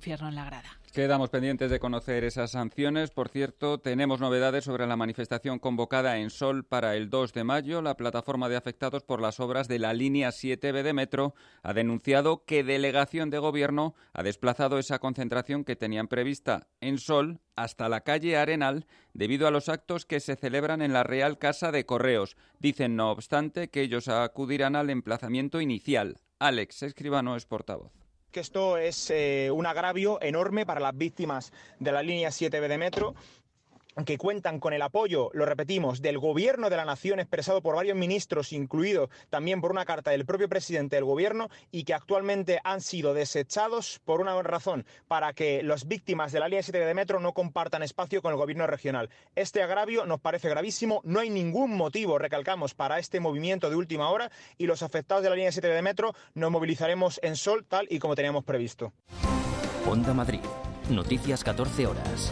infierno en la grada. Quedamos pendientes de conocer esas sanciones. Por cierto, tenemos novedades sobre la manifestación convocada en Sol para el dos de mayo. La plataforma de afectados por las obras de la línea siete B de Metro ha denunciado que Delegación de Gobierno ha desplazado esa concentración que tenían prevista en Sol hasta la calle Arenal debido a los actos que se celebran en la Real Casa de Correos. Dicen, no obstante, que ellos acudirán al emplazamiento inicial. Alex Escribano es portavoz. Que esto es eh, un agravio enorme para las víctimas de la línea siete B de Metro, que cuentan con el apoyo, lo repetimos, del Gobierno de la Nación, expresado por varios ministros, incluido también por una carta del propio presidente del Gobierno, y que actualmente han sido desechados por una razón, para que las víctimas de la línea siete B de Metro no compartan espacio con el Gobierno regional. Este agravio nos parece gravísimo, no hay ningún motivo, recalcamos, para este movimiento de última hora, y los afectados de la línea siete B de Metro nos movilizaremos en Sol, tal y como teníamos previsto. Onda Madrid, noticias catorce horas.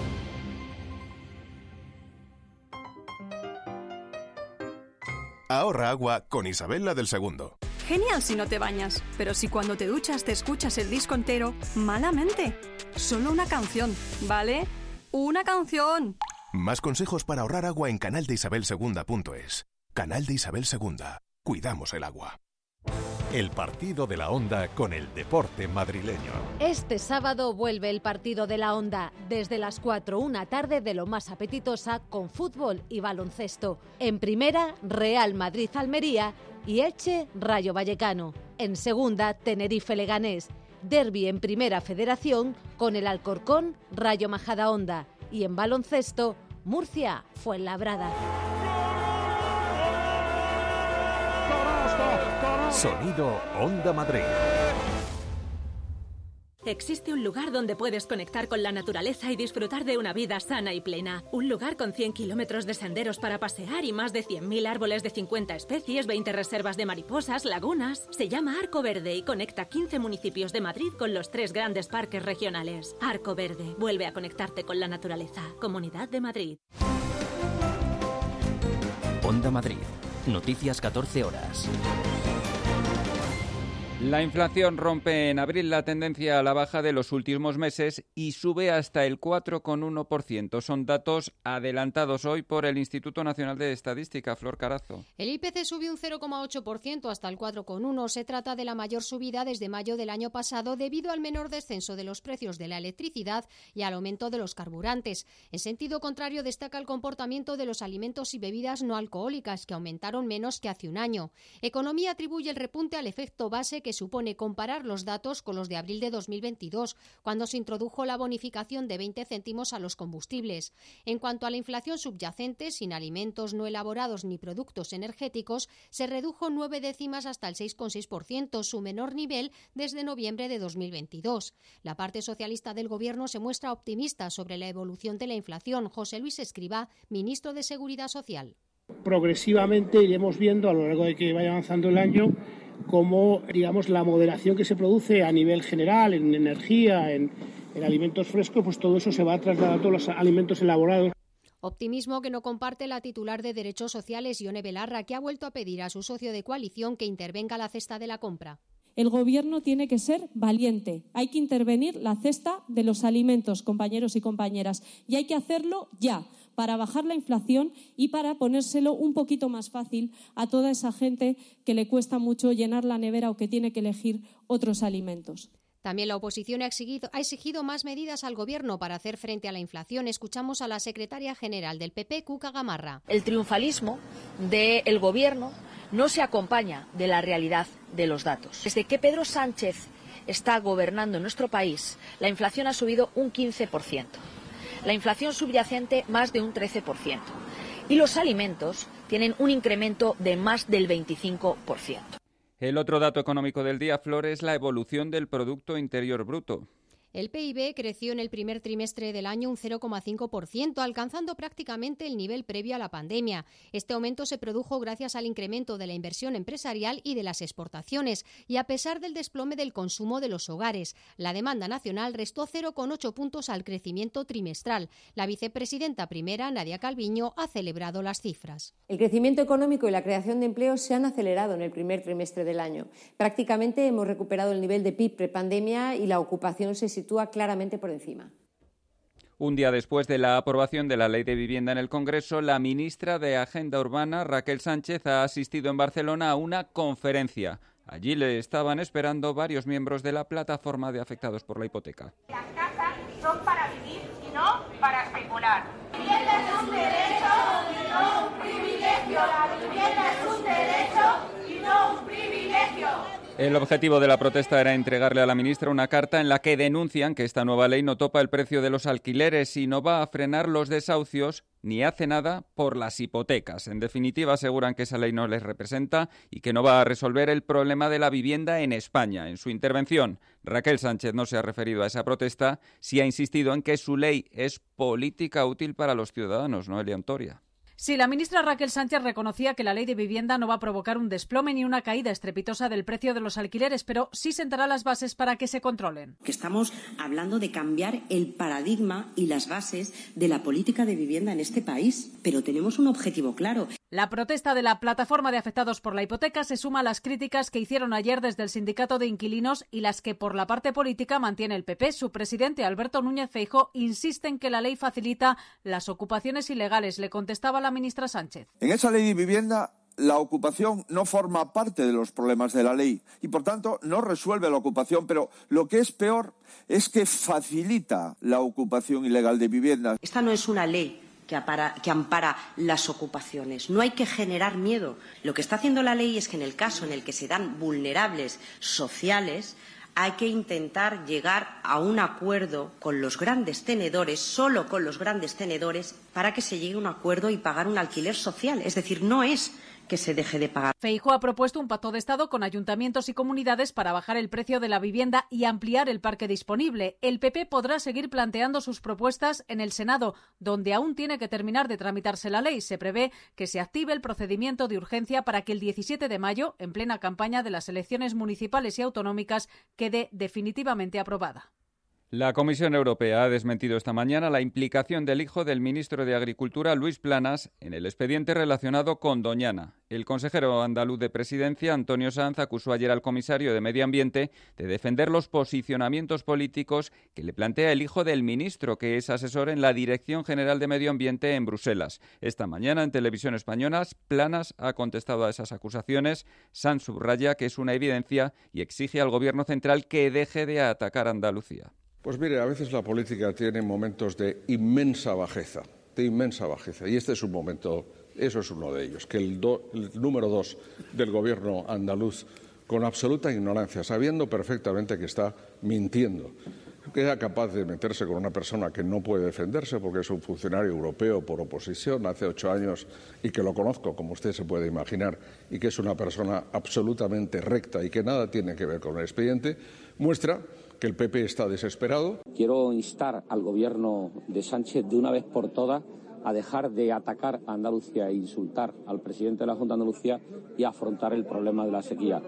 Ahorra agua con Isabel la del Segundo. Genial si no te bañas, pero si cuando te duchas te escuchas el disco entero, malamente. Solo una canción, ¿vale? ¡Una canción! Más consejos para ahorrar agua en canal de isabel segunda punto es. Canal de Isabel Segunda. Cuidamos el agua. El partido de la Onda con el deporte madrileño. Este sábado vuelve el partido de la Onda, desde las cuatro, una tarde de lo más apetitosa, con fútbol y baloncesto. En primera, Real Madrid-Almería y Elche Rayo Vallecano. En segunda, Tenerife-Leganés. Derbi en primera federación con el Alcorcón Rayo Majadahonda. Y en baloncesto, Murcia Fuenlabrada. Sonido Onda Madrid. Existe un lugar donde puedes conectar con la naturaleza y disfrutar de una vida sana y plena. Un lugar con cien kilómetros de senderos para pasear y más de cien mil árboles de cincuenta especies, veinte reservas de mariposas, lagunas. Se llama Arco Verde y conecta quince municipios de Madrid con los tres grandes parques regionales. Arco Verde, vuelve a conectarte con la naturaleza. Comunidad de Madrid. Onda Madrid, noticias catorce horas. La inflación rompe en abril la tendencia a la baja de los últimos meses y sube hasta el cuatro coma uno por ciento. Son datos adelantados hoy por el Instituto Nacional de Estadística. Flor Carazo. El I P C subió un cero coma ocho por ciento hasta el cuatro coma uno por ciento. Se trata de la mayor subida desde mayo del año pasado debido al menor descenso de los precios de la electricidad y al aumento de los carburantes. En sentido contrario, destaca el comportamiento de los alimentos y bebidas no alcohólicas, que aumentaron menos que hace un año. Economía atribuye el repunte al efecto base que que supone comparar los datos con los de abril de dos mil veintidós, cuando se introdujo la bonificación de veinte céntimos a los combustibles. En cuanto a la inflación subyacente, sin alimentos no elaborados ni productos energéticos, se redujo nueve décimas hasta el seis coma seis por ciento, su menor nivel desde noviembre de dos mil veintidós. La parte socialista del Gobierno se muestra optimista sobre la evolución de la inflación. José Luis Escrivá, ministro de Seguridad Social. Progresivamente iremos viendo a lo largo de que vaya avanzando el año cómo, digamos, la moderación que se produce a nivel general en energía, en, en alimentos frescos, pues todo eso se va a trasladar a todos los alimentos elaborados. Optimismo que no comparte la titular de Derechos Sociales, Ione Belarra, que ha vuelto a pedir a su socio de coalición que intervenga la cesta de la compra. El Gobierno tiene que ser valiente. Hay que intervenir la cesta de los alimentos, compañeros y compañeras, y hay que hacerlo ya, para bajar la inflación y para ponérselo un poquito más fácil a toda esa gente que le cuesta mucho llenar la nevera o que tiene que elegir otros alimentos. También la oposición ha exigido, ha exigido más medidas al Gobierno para hacer frente a la inflación. Escuchamos a la secretaria general del P P, Cuca Gamarra. El triunfalismo del Gobierno no se acompaña de la realidad de los datos. Desde que Pedro Sánchez está gobernando en nuestro país, la inflación ha subido un quince por ciento. La inflación subyacente más de un trece por ciento. Y los alimentos tienen un incremento de más del veinticinco por ciento. El otro dato económico del día, Flor, es la evolución del Producto Interior Bruto. El P I B creció en el primer trimestre del año un cero coma cinco por ciento, alcanzando prácticamente el nivel previo a la pandemia. Este aumento se produjo gracias al incremento de la inversión empresarial y de las exportaciones, y a pesar del desplome del consumo de los hogares. La demanda nacional restó cero coma ocho puntos al crecimiento trimestral. La vicepresidenta primera, Nadia Calviño, ha celebrado las cifras. El crecimiento económico y la creación de empleos se han acelerado en el primer trimestre del año. Prácticamente hemos recuperado el nivel de P I B prepandemia y la ocupación se sitúa claramente por encima. Un día después de la aprobación de la Ley de Vivienda en el Congreso, la ministra de Agenda Urbana, Raquel Sánchez, ha asistido en Barcelona a una conferencia. Allí le estaban esperando varios miembros de la plataforma de afectados por la hipoteca. Las casas son para vivir y no para especular. La vivienda es un derecho y no un privilegio. La vivienda es un derecho y no un privilegio. El objetivo de la protesta era entregarle a la ministra una carta en la que denuncian que esta nueva ley no topa el precio de los alquileres y no va a frenar los desahucios ni hace nada por las hipotecas. En definitiva, aseguran que esa ley no les representa y que no va a resolver el problema de la vivienda en España. En su intervención, Raquel Sánchez no se ha referido a esa protesta, sí ha insistido en que su ley es política útil para los ciudadanos, Noelia Ontoria. Sí, la ministra Raquel Sánchez reconocía que la ley de vivienda no va a provocar un desplome ni una caída estrepitosa del precio de los alquileres, pero sí sentará las bases para que se controlen. Que estamos hablando de cambiar el paradigma y las bases de la política de vivienda en este país, pero tenemos un objetivo claro. La protesta de la plataforma de afectados por la hipoteca se suma a las críticas que hicieron ayer desde el sindicato de inquilinos y las que por la parte política mantiene el P P. Su presidente, Alberto Núñez Feijóo, insiste en que la ley facilita las ocupaciones ilegales. Le contestaba la ministra Sánchez. En esa ley de vivienda, la ocupación no forma parte de los problemas de la ley y, por tanto, no resuelve la ocupación, pero lo que es peor es que facilita la ocupación ilegal de viviendas. Esta no es una ley que ampara, que ampara las ocupaciones. No hay que generar miedo. Lo que está haciendo la ley es que en el caso en el que se dan vulnerables sociales, hay que intentar llegar a un acuerdo con los grandes tenedores, solo con los grandes tenedores, para que se llegue a un acuerdo y pagar un alquiler social. Es decir, no es que se deje de pagar. Feijóo ha propuesto un pacto de Estado con ayuntamientos y comunidades para bajar el precio de la vivienda y ampliar el parque disponible. El P P podrá seguir planteando sus propuestas en el Senado, donde aún tiene que terminar de tramitarse la ley. Se prevé que se active el procedimiento de urgencia para que el diecisiete de mayo, en plena campaña de las elecciones municipales y autonómicas, quede definitivamente aprobada. La Comisión Europea ha desmentido esta mañana la implicación del hijo del ministro de Agricultura, Luis Planas, en el expediente relacionado con Doñana. El consejero andaluz de Presidencia, Antonio Sanz, acusó ayer al comisario de Medio Ambiente de defender los posicionamientos políticos que le plantea el hijo del ministro, que es asesor en la Dirección General de Medio Ambiente en Bruselas. Esta mañana, en Televisión Española, Planas ha contestado a esas acusaciones. Sanz subraya que es una evidencia y exige al Gobierno central que deje de atacar a Andalucía. Pues mire, a veces la política tiene momentos de inmensa bajeza, de inmensa bajeza, y este es un momento, eso es uno de ellos, que el, do, el número dos del gobierno andaluz, con absoluta ignorancia, sabiendo perfectamente que está mintiendo, que era capaz de meterse con una persona que no puede defenderse porque es un funcionario europeo por oposición hace ocho años y que lo conozco, como usted se puede imaginar, y que es una persona absolutamente recta y que nada tiene que ver con el expediente, muestra que el P P está desesperado. Quiero instar al Gobierno de Sánchez de una vez por todas a dejar de atacar a Andalucía e insultar al presidente de la Junta de Andalucía y a afrontar el problema de la sequía.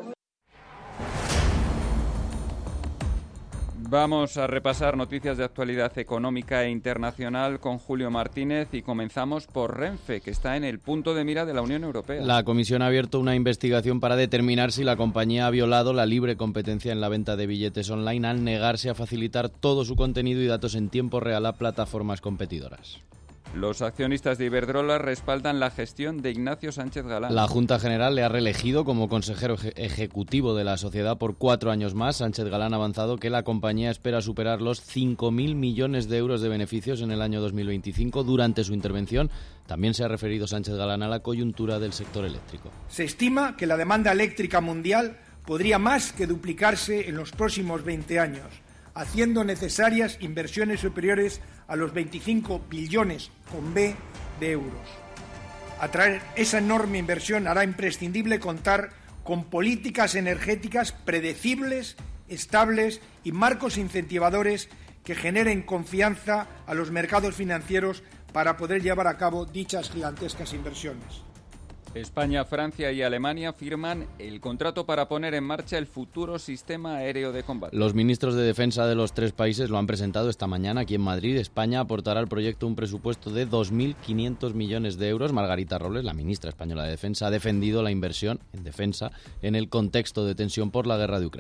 Vamos a repasar noticias de actualidad económica e internacional con Julio Martínez y comenzamos por Renfe, que está en el punto de mira de la Unión Europea. La Comisión ha abierto una investigación para determinar si la compañía ha violado la libre competencia en la venta de billetes online al negarse a facilitar todo su contenido y datos en tiempo real a plataformas competidoras. Los accionistas de Iberdrola respaldan la gestión de Ignacio Sánchez Galán. La Junta General le ha reelegido como consejero eje- ejecutivo de la sociedad por cuatro años más. Sánchez Galán ha avanzado que la compañía espera superar los cinco mil millones de euros de beneficios en el año dos mil veinticinco. Durante su intervención también se ha referido Sánchez Galán a la coyuntura del sector eléctrico. Se estima que la demanda eléctrica mundial podría más que duplicarse en los próximos veinte años, haciendo necesarias inversiones superiores a los veinticinco billones con B de euros. Atraer esa enorme inversión hará imprescindible contar con políticas energéticas predecibles, estables y marcos incentivadores que generen confianza a los mercados financieros para poder llevar a cabo dichas gigantescas inversiones. España, Francia y Alemania firman el contrato para poner en marcha el futuro sistema aéreo de combate. Los ministros de Defensa de los tres países lo han presentado esta mañana aquí en Madrid. España aportará al proyecto un presupuesto de dos mil quinientos millones de euros. Margarita Robles, la ministra española de Defensa, ha defendido la inversión en defensa en el contexto de tensión por la guerra de Ucrania.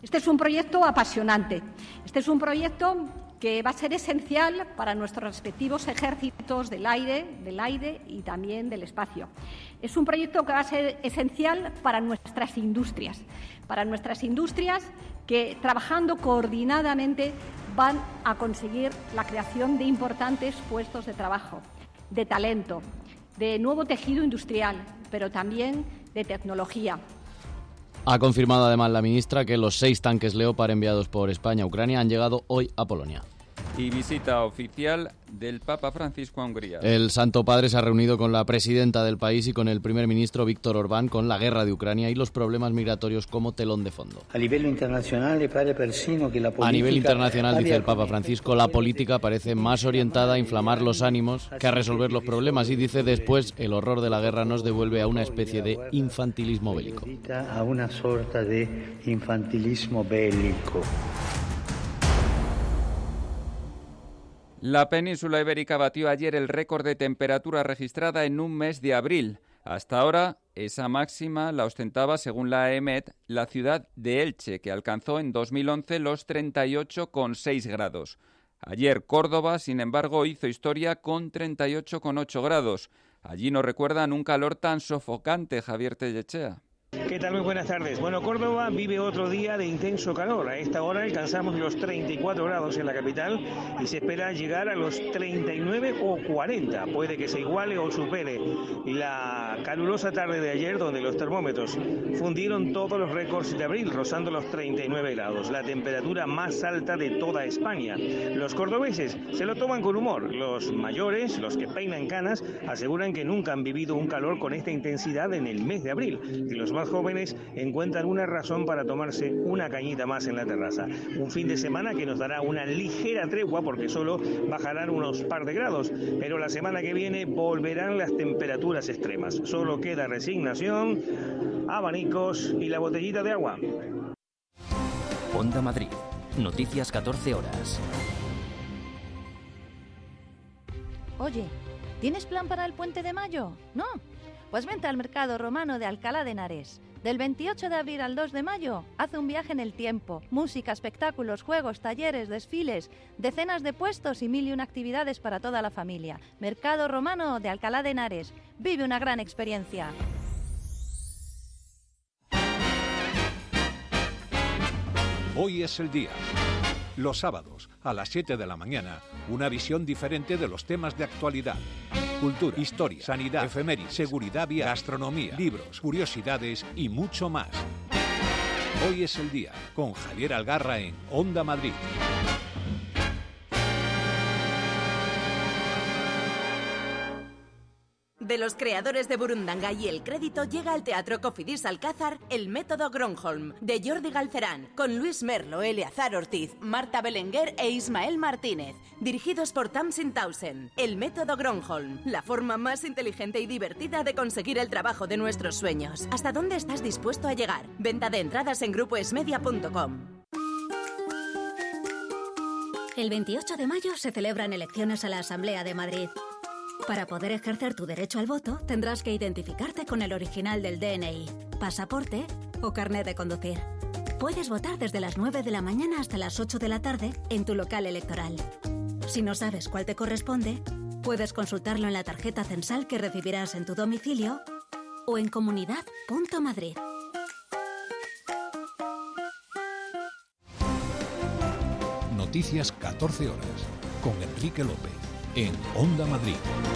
Este es un proyecto apasionante. Este es un proyecto que va a ser esencial para nuestros respectivos ejércitos del aire, del aire y también del espacio. Es un proyecto que va a ser esencial para nuestras industrias, para nuestras industrias que, trabajando coordinadamente, van a conseguir la creación de importantes puestos de trabajo, de talento, de nuevo tejido industrial, pero también de tecnología. Ha confirmado además la ministra que los seis tanques Leopard enviados por España a Ucrania han llegado hoy a Polonia. Y visita oficial del Papa Francisco a Hungría. El Santo Padre se ha reunido con la presidenta del país y con el primer ministro Víctor Orbán con la guerra de Ucrania y los problemas migratorios como telón de fondo. A nivel internacional, que la a nivel internacional, dice el Papa Francisco, la política parece más orientada a inflamar los ánimos que a resolver los problemas y dice después el horror de la guerra nos devuelve a una especie de infantilismo bélico. A una sorta de infantilismo bélico. La península ibérica batió ayer el récord de temperatura registrada en un mes de abril. Hasta ahora, esa máxima la ostentaba, según la EMET, la ciudad de Elche, que alcanzó en dos mil once los treinta y ocho coma seis grados. Ayer Córdoba, sin embargo, hizo historia con treinta y ocho coma ocho grados. Allí no recuerdan un calor tan sofocante, Javier Tellechea. ¿Qué tal? Muy buenas tardes. Bueno, Córdoba vive otro día de intenso calor. A esta hora alcanzamos los treinta y cuatro grados en la capital y se espera llegar a los treinta y nueve o cuarenta. Puede que se iguale o supere la calurosa tarde de ayer, donde los termómetros fundieron todos los récords de abril, rozando los treinta y nueve grados, la temperatura más alta de toda España. Los cordobeses se lo toman con humor. Los mayores, los que peinan canas, aseguran que nunca han vivido un calor con esta intensidad en el mes de abril. Y los más jóvenes encuentran una razón para tomarse una cañita más en la terraza. Un fin de semana que nos dará una ligera tregua porque solo bajarán unos par de grados, pero la semana que viene volverán las temperaturas extremas. Solo queda resignación, abanicos y la botellita de agua. Onda Madrid. Noticias catorce horas. Oye, ¿tienes plan para el Puente de Mayo? ¿No? Pues vente al Mercado Romano de Alcalá de Henares. Del veintiocho de abril al dos de mayo, haz un viaje en el tiempo. Música, espectáculos, juegos, talleres, desfiles, decenas de puestos y mil y una actividades para toda la familia. Mercado Romano de Alcalá de Henares. Vive una gran experiencia. Hoy es el día. Los sábados, a las siete de la mañana, una visión diferente de los temas de actualidad. Cultura, historia, sanidad, efemérides, seguridad vial, gastronomía, libros, curiosidades y mucho más. Hoy es el día, con Javier Algarra en Onda Madrid. De los creadores de Burundanga y El Crédito llega al Teatro Cofidis Alcázar El Método Gronholm, de Jordi Galcerán, con Luis Merlo, Eleazar Ortiz, Marta Belenguer e Ismael Martínez, dirigidos por Tamsin Townsend. El Método Gronholm, la forma más inteligente y divertida de conseguir el trabajo de nuestros sueños. ¿Hasta dónde estás dispuesto a llegar? Venta de entradas en grupo esmedia punto com. El veintiocho de mayo se celebran elecciones a la Asamblea de Madrid. Para poder ejercer tu derecho al voto, tendrás que identificarte con el original del D N I, pasaporte o carnet de conducir. Puedes votar desde las nueve de la mañana hasta las ocho de la tarde en tu local electoral. Si no sabes cuál te corresponde, puedes consultarlo en la tarjeta censal que recibirás en tu domicilio o en comunidad punto madrid. Noticias catorce horas, con Enrique López. En Onda Madrid.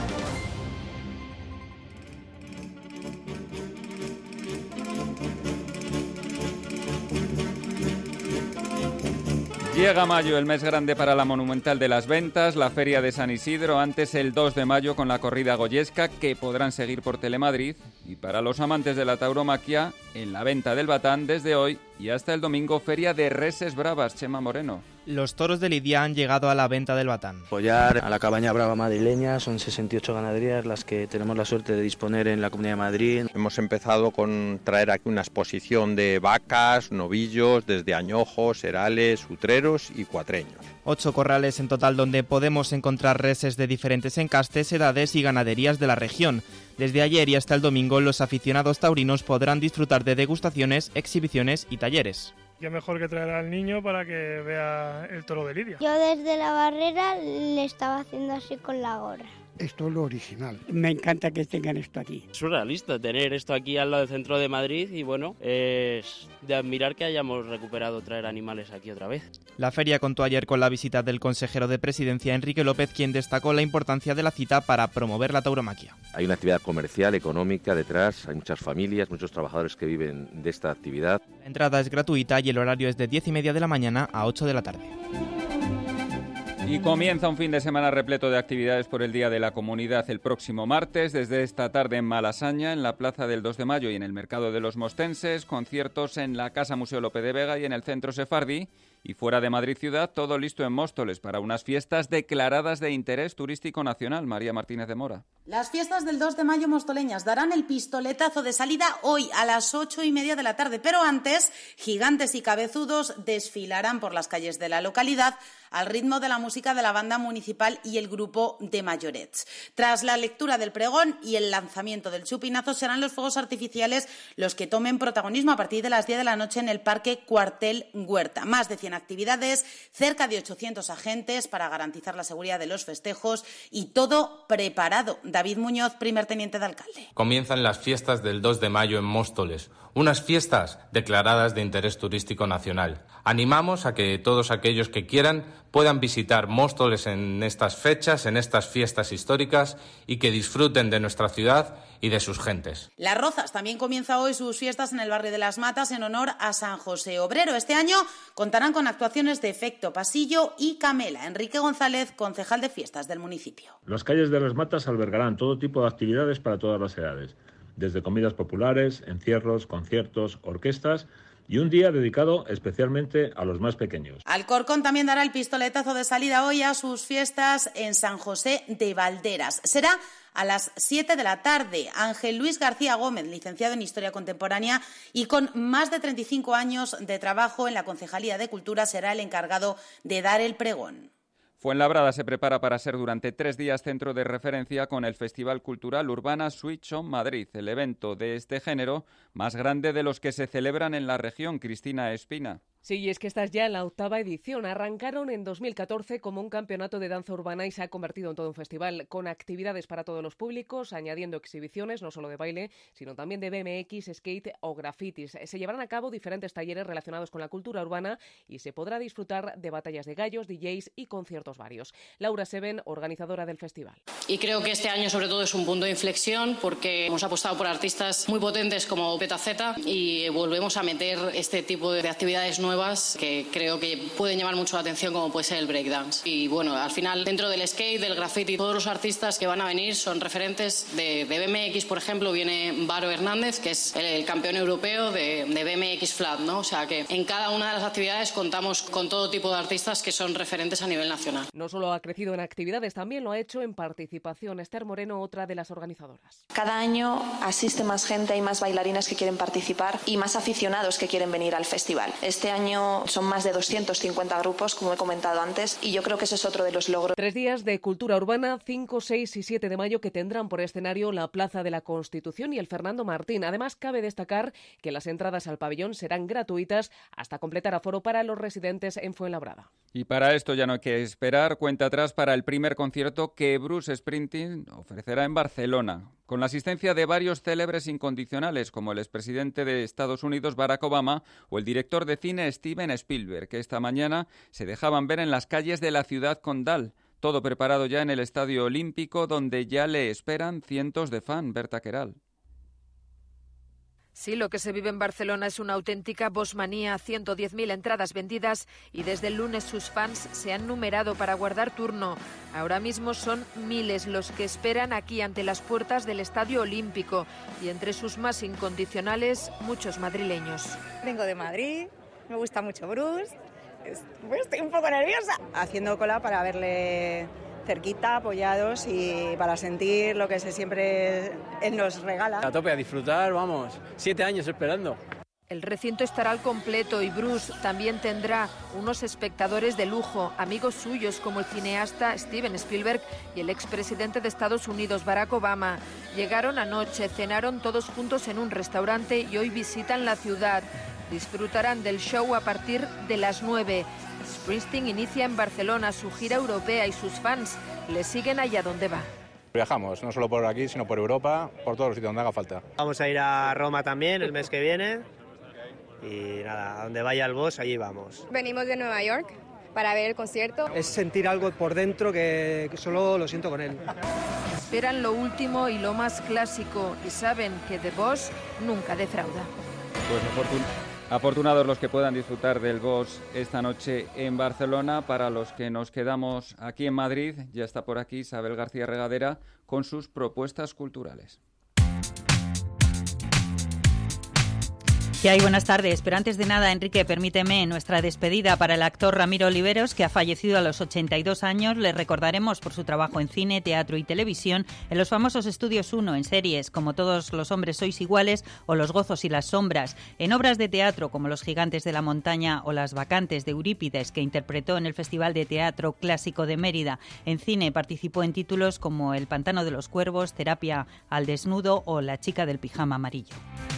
Llega mayo, el mes grande para la Monumental de las Ventas, la Feria de San Isidro, antes el dos de mayo con la corrida goyesca, que podrán seguir por Telemadrid, y para los amantes de la tauromaquia, en la Venta del Batán desde hoy y hasta el domingo, Feria de Reses Bravas, Chema Moreno. Los toros de Lidia han llegado a la Venta del Batán. Apoyar a la cabaña brava madrileña, son sesenta y ocho ganaderías las que tenemos la suerte de disponer en la Comunidad de Madrid. Hemos empezado con traer aquí una exposición de vacas, novillos, desde añojos, herales, utreros y cuatreños. Ocho corrales en total donde podemos encontrar reses de diferentes encastes, edades y ganaderías de la región. Desde ayer y hasta el domingo los aficionados taurinos podrán disfrutar de degustaciones, exhibiciones y talleres. Qué mejor que traer al niño para que vea el toro de Lidia. Yo desde la barrera le estaba haciendo así con la gorra. Esto es lo original. Me encanta que tengan esto aquí. Es surrealista tener esto aquí al lado del centro de Madrid y bueno, es de admirar que hayamos recuperado traer animales aquí otra vez. La feria contó ayer con la visita del consejero de Presidencia, Enrique López, quien destacó la importancia de la cita para promover la tauromaquia. Hay una actividad comercial, económica detrás, hay muchas familias, muchos trabajadores que viven de esta actividad. La entrada es gratuita y el horario es de diez y media de la mañana a ocho de la tarde. Y comienza un fin de semana repleto de actividades por el Día de la Comunidad el próximo martes. Desde esta tarde en Malasaña, en la Plaza del dos de Mayo y en el Mercado de los Mostenses, conciertos en la Casa Museo Lope de Vega y en el Centro Sefardí. Y fuera de Madrid ciudad, todo listo en Móstoles para unas fiestas declaradas de interés turístico nacional. María Martínez de Mora. Las fiestas del dos de mayo mostoleñas darán el pistoletazo de salida hoy a las ocho y media de la tarde, pero antes, gigantes y cabezudos desfilarán por las calles de la localidad al ritmo de la música de la banda municipal y el grupo de Mayorets. Tras la lectura del pregón y el lanzamiento del chupinazo, serán los fuegos artificiales los que tomen protagonismo a partir de las diez de la noche en el Parque Cuartel Huerta. Más de cien actividades, cerca de ochocientos agentes para garantizar la seguridad de los festejos y todo preparado. David Muñoz, primer teniente de alcalde. Comienzan las fiestas del dos de mayo en Móstoles, unas fiestas declaradas de interés turístico nacional. Animamos a que todos aquellos que quieran puedan visitar Móstoles en estas fechas, en estas fiestas históricas y que disfruten de nuestra ciudad y de sus gentes. Las Rozas también comienza hoy sus fiestas en el barrio de Las Matas en honor a San José Obrero. Este año contarán con actuaciones de Efecto Pasillo y Camela. Enrique González, concejal de fiestas del municipio. Las calles de Las Matas albergarán todo tipo de actividades para todas las edades, desde comidas populares, encierros, conciertos, orquestas y un día dedicado especialmente a los más pequeños. Alcorcón también dará el pistoletazo de salida hoy a sus fiestas en San José de Valderas. Será a las siete de la tarde. Ángel Luis García Gómez, licenciado en Historia Contemporánea y con más de treinta y cinco años de trabajo en la Concejalía de Cultura, será el encargado de dar el pregón. Fuenlabrada se prepara para ser durante tres días centro de referencia con el Festival Cultural Urbana Switch On Madrid, el evento de este género más grande de los que se celebran en la región. Cristina Espina. Sí, y es que esta es ya la octava edición. Arrancaron en dos mil catorce como un campeonato de danza urbana y se ha convertido en todo un festival, con actividades para todos los públicos, añadiendo exhibiciones, no solo de baile, sino también de B M X, skate o grafitis. Se llevarán a cabo diferentes talleres relacionados con la cultura urbana y se podrá disfrutar de batallas de gallos, D Js y conciertos varios. Laura Seven, organizadora del festival. Y creo que este año sobre todo es un punto de inflexión porque hemos apostado por artistas muy potentes como Petaceta y volvemos a meter este tipo de actividades nuevas que creo que pueden llamar mucho la atención, como puede ser el breakdance. Y bueno, al final, dentro del skate, del graffiti, todos los artistas que van a venir son referentes de, de B M X, por ejemplo, viene Varo Hernández, que es el, el campeón europeo de, de B M X Flat, ¿no? O sea que en cada una de las actividades contamos con todo tipo de artistas que son referentes a nivel nacional. No solo ha crecido en actividades, también lo ha hecho en participación. Esther Moreno, otra de las organizadoras. Cada año asiste más gente, hay más bailarines que quieren participar y más aficionados que quieren venir al festival. Este año son más de doscientos cincuenta grupos, como he comentado antes, y yo creo que ese es otro de los logros. Tres días de cultura urbana, cinco, seis y siete de mayo, que tendrán por escenario la Plaza de la Constitución y el Fernando Martín. Además, cabe destacar que las entradas al pabellón serán gratuitas hasta completar aforo para los residentes en Fuenlabrada. Y para esto ya no hay que esperar cuenta atrás para el primer concierto que Bruce Springsteen ofrecerá en Barcelona, con la asistencia de varios célebres incondicionales como el expresidente de Estados Unidos Barack Obama o el director de cine Steven Spielberg, que esta mañana se dejaban ver en las calles de la ciudad condal. Todo preparado ya en el Estadio Olímpico, donde ya le esperan cientos de fans. Berta Queral. Sí, lo que se vive en Barcelona es una auténtica bosmanía, ciento diez mil entradas vendidas y desde el lunes sus fans se han numerado para guardar turno. Ahora mismo son miles los que esperan aquí ante las puertas del Estadio Olímpico y entre sus más incondicionales, muchos madrileños. Vengo de Madrid, me gusta mucho Bruce, estoy un poco nerviosa. Haciendo cola para verle cerquita, apoyados y para sentir lo que se siempre él nos regala. A tope, a disfrutar, vamos, siete años esperando. El recinto estará al completo y Bruce también tendrá unos espectadores de lujo, amigos suyos como el cineasta Steven Spielberg y el expresidente de Estados Unidos Barack Obama. Llegaron anoche, cenaron todos juntos en un restaurante y hoy visitan la ciudad. disfrutarán del show a partir de las nueve. Springsteen inicia en Barcelona su gira europea y sus fans le siguen allá donde va. Viajamos, no solo por aquí, sino por Europa, por todos los sitios donde haga falta. Vamos a ir a Roma también el mes que viene y nada, a donde vaya el boss, allí vamos. Venimos de Nueva York para ver el concierto. Es sentir algo por dentro que solo lo siento con él. Esperan lo último y lo más clásico y saben que The Boss nunca defrauda. Pues afortun- afortunados los que puedan disfrutar del Boss esta noche en Barcelona. Para los que nos quedamos aquí en Madrid, ya está por aquí Isabel García Regadera con sus propuestas culturales. ¿Qué hay? Buenas tardes. Pero antes de nada, Enrique, permíteme nuestra despedida para el actor Ramiro Oliveros, que ha fallecido a los ochenta y dos años. Le recordaremos por su trabajo en cine, teatro y televisión, en los famosos Estudios uno, en series como Todos los hombres sois iguales o Los gozos y las sombras, en obras de teatro como Los gigantes de la montaña o Las vacantes de Eurípides, que interpretó en el Festival de Teatro Clásico de Mérida. En cine participó en títulos como El pantano de los cuervos, Terapia al desnudo o La chica del pijama amarillo.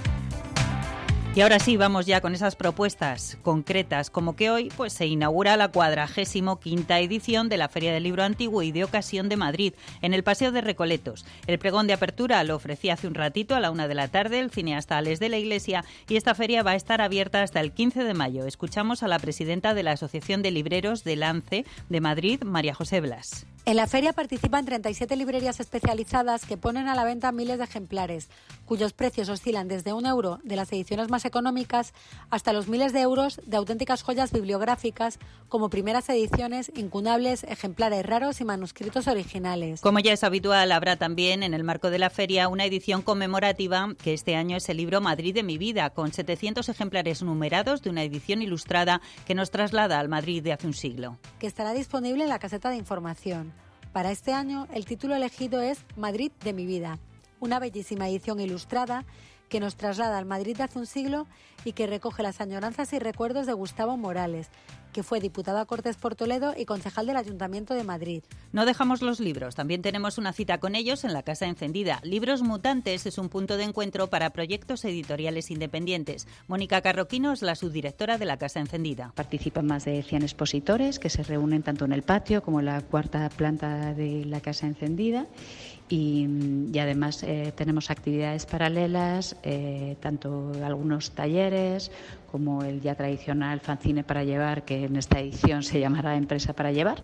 Y ahora sí, vamos ya con esas propuestas concretas, como que hoy pues se inaugura la cuadragésimo quinta edición de la Feria del Libro Antiguo y de Ocasión de Madrid, en el Paseo de Recoletos. El pregón de apertura lo ofrecía hace un ratito, a la una de la tarde, el cineasta Alex de la Iglesia, y esta feria va a estar abierta hasta el quince de mayo. Escuchamos a la presidenta de la Asociación de Libreros de Lance de Madrid, María José Blas. En la feria participan treinta y siete librerías especializadas que ponen a la venta miles de ejemplares, cuyos precios oscilan desde un euro de las ediciones más económicas hasta los miles de euros de auténticas joyas bibliográficas como primeras ediciones, incunables, ejemplares raros y manuscritos originales. Como ya es habitual, habrá también en el marco de la feria una edición conmemorativa, que este año es el libro Madrid de mi vida, con setecientos ejemplares numerados de una edición ilustrada que nos traslada al Madrid de hace un siglo. Que estará disponible en la caseta de información. Para este año, el título elegido es Madrid de mi vida, una bellísima edición ilustrada que nos traslada al Madrid de hace un siglo y que recoge las añoranzas y recuerdos de Gustavo Morales, que fue diputado a Cortes por Toledo y concejal del Ayuntamiento de Madrid. No dejamos los libros, también tenemos una cita con ellos en la Casa Encendida. Libros Mutantes es un punto de encuentro para proyectos editoriales independientes. Mónica Carroquino es la subdirectora de la Casa Encendida. Participan más de cien expositores que se reúnen tanto en el patio como en la cuarta planta de la Casa Encendida. Y, y además eh, tenemos actividades paralelas, eh, tanto algunos talleres como el ya tradicional fanzine para llevar, que en esta edición se llamará Empresa para llevar.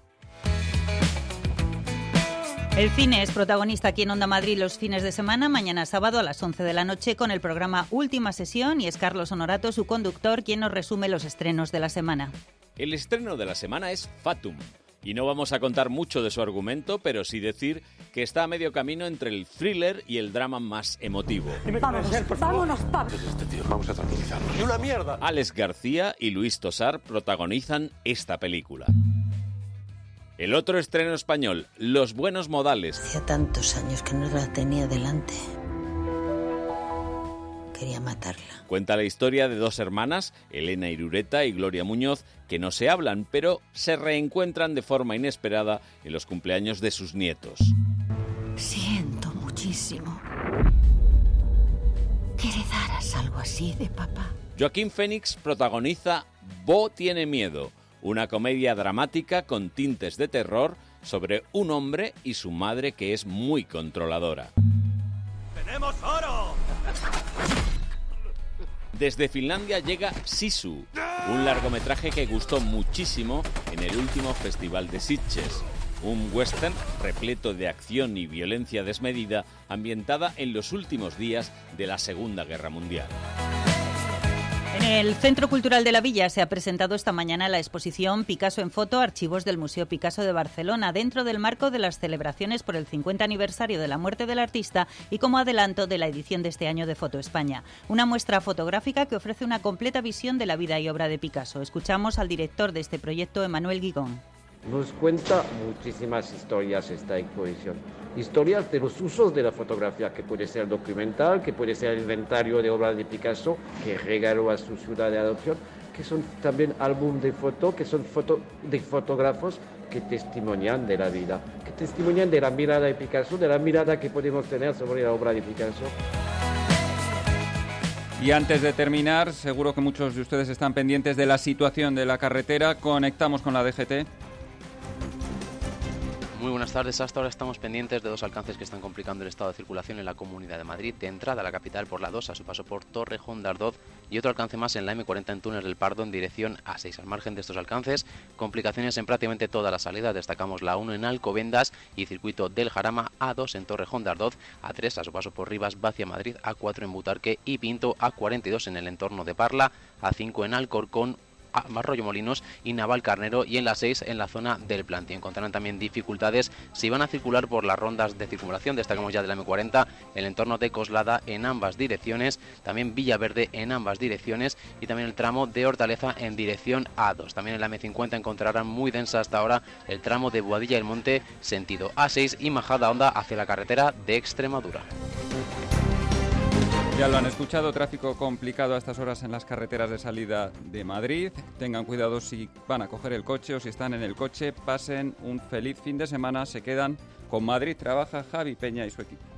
El cine es protagonista aquí en Onda Madrid los fines de semana, mañana sábado a las once de la noche con el programa Última Sesión, y es Carlos Honorato, su conductor, quien nos resume los estrenos de la semana. El estreno de la semana es Fatum. Y no vamos a contar mucho de su argumento, pero sí decir que está a medio camino entre el thriller y el drama más emotivo. Vámonos, vámonos, vámonos. Este tío, vamos a tranquilizarlo. ¡Y una mierda! Alex García y Luis Tosar protagonizan esta película. El otro estreno español, Los buenos modales. Hacía tantos años que no la tenía delante. Quería matarla. Cuenta la historia de dos hermanas, Elena Irureta y Gloria Muñoz, que no se hablan, pero se reencuentran de forma inesperada en los cumpleaños de sus nietos. Siento muchísimo que heredaras algo así de papá. Joaquín Phoenix protagoniza Bo tiene miedo, una comedia dramática con tintes de terror sobre un hombre y su madre que es muy controladora. ¡Tenemos oro! Desde Finlandia llega Sisu, un largometraje que gustó muchísimo en el último Festival de Sitges. Un western repleto de acción y violencia desmedida, ambientada en los últimos días de la Segunda Guerra Mundial. En el Centro Cultural de la Villa se ha presentado esta mañana la exposición Picasso en foto, archivos del Museo Picasso de Barcelona, dentro del marco de las celebraciones por el cincuenta aniversario de la muerte del artista y como adelanto de la edición de este año de Foto España. Una muestra fotográfica que ofrece una completa visión de la vida y obra de Picasso. Escuchamos al director de este proyecto, Emanuel Guigón. Nos cuenta muchísimas historias esta exposición. Historias de los usos de la fotografía, que puede ser documental, que puede ser el inventario de obras de Picasso, que regaló a su ciudad de adopción, que son también álbum de fotos, que son fotos de fotógrafos que testimonian de la vida, que testimonian de la mirada de Picasso, de la mirada que podemos tener sobre la obra de Picasso. Y antes de terminar, seguro que muchos de ustedes están pendientes de la situación de la carretera. Conectamos con la D G T. Muy buenas tardes. Hasta ahora estamos pendientes de dos alcances que están complicando el estado de circulación en la Comunidad de Madrid. De entrada a la capital por la dos a su paso por Torrejón de Ardoz y otro alcance más en la eme cuarenta en Túnez del Pardo en dirección A seis. Al margen de estos alcances, complicaciones en prácticamente todas las salidas. Destacamos la uno en Alcobendas y circuito del Jarama, A dos en Torrejón de Ardoz, A tres a su paso por Rivas, hacia Madrid, A cuatro en Butarque y Pinto, A cuarenta y dos en el entorno de Parla, A cinco en Alcorcón, Arroyo Molinos y Navalcarnero, y en la seis en la zona del Plantío. Encontrarán también dificultades si van a circular por las rondas de circulación. Destacamos ya de la eme cuarenta el entorno de Coslada en ambas direcciones, también Villaverde en ambas direcciones y también el tramo de Hortaleza en dirección A dos. También en la eme cincuenta encontrarán muy densa hasta ahora el tramo de Boadilla del Monte sentido A seis y Majadahonda hacia la carretera de Extremadura. Ya lo han escuchado, tráfico complicado a estas horas en las carreteras de salida de Madrid. Tengan cuidado si van a coger el coche o si están en el coche. Pasen un feliz fin de semana. Se quedan con Madrid. Trabaja Javi Peña y su equipo.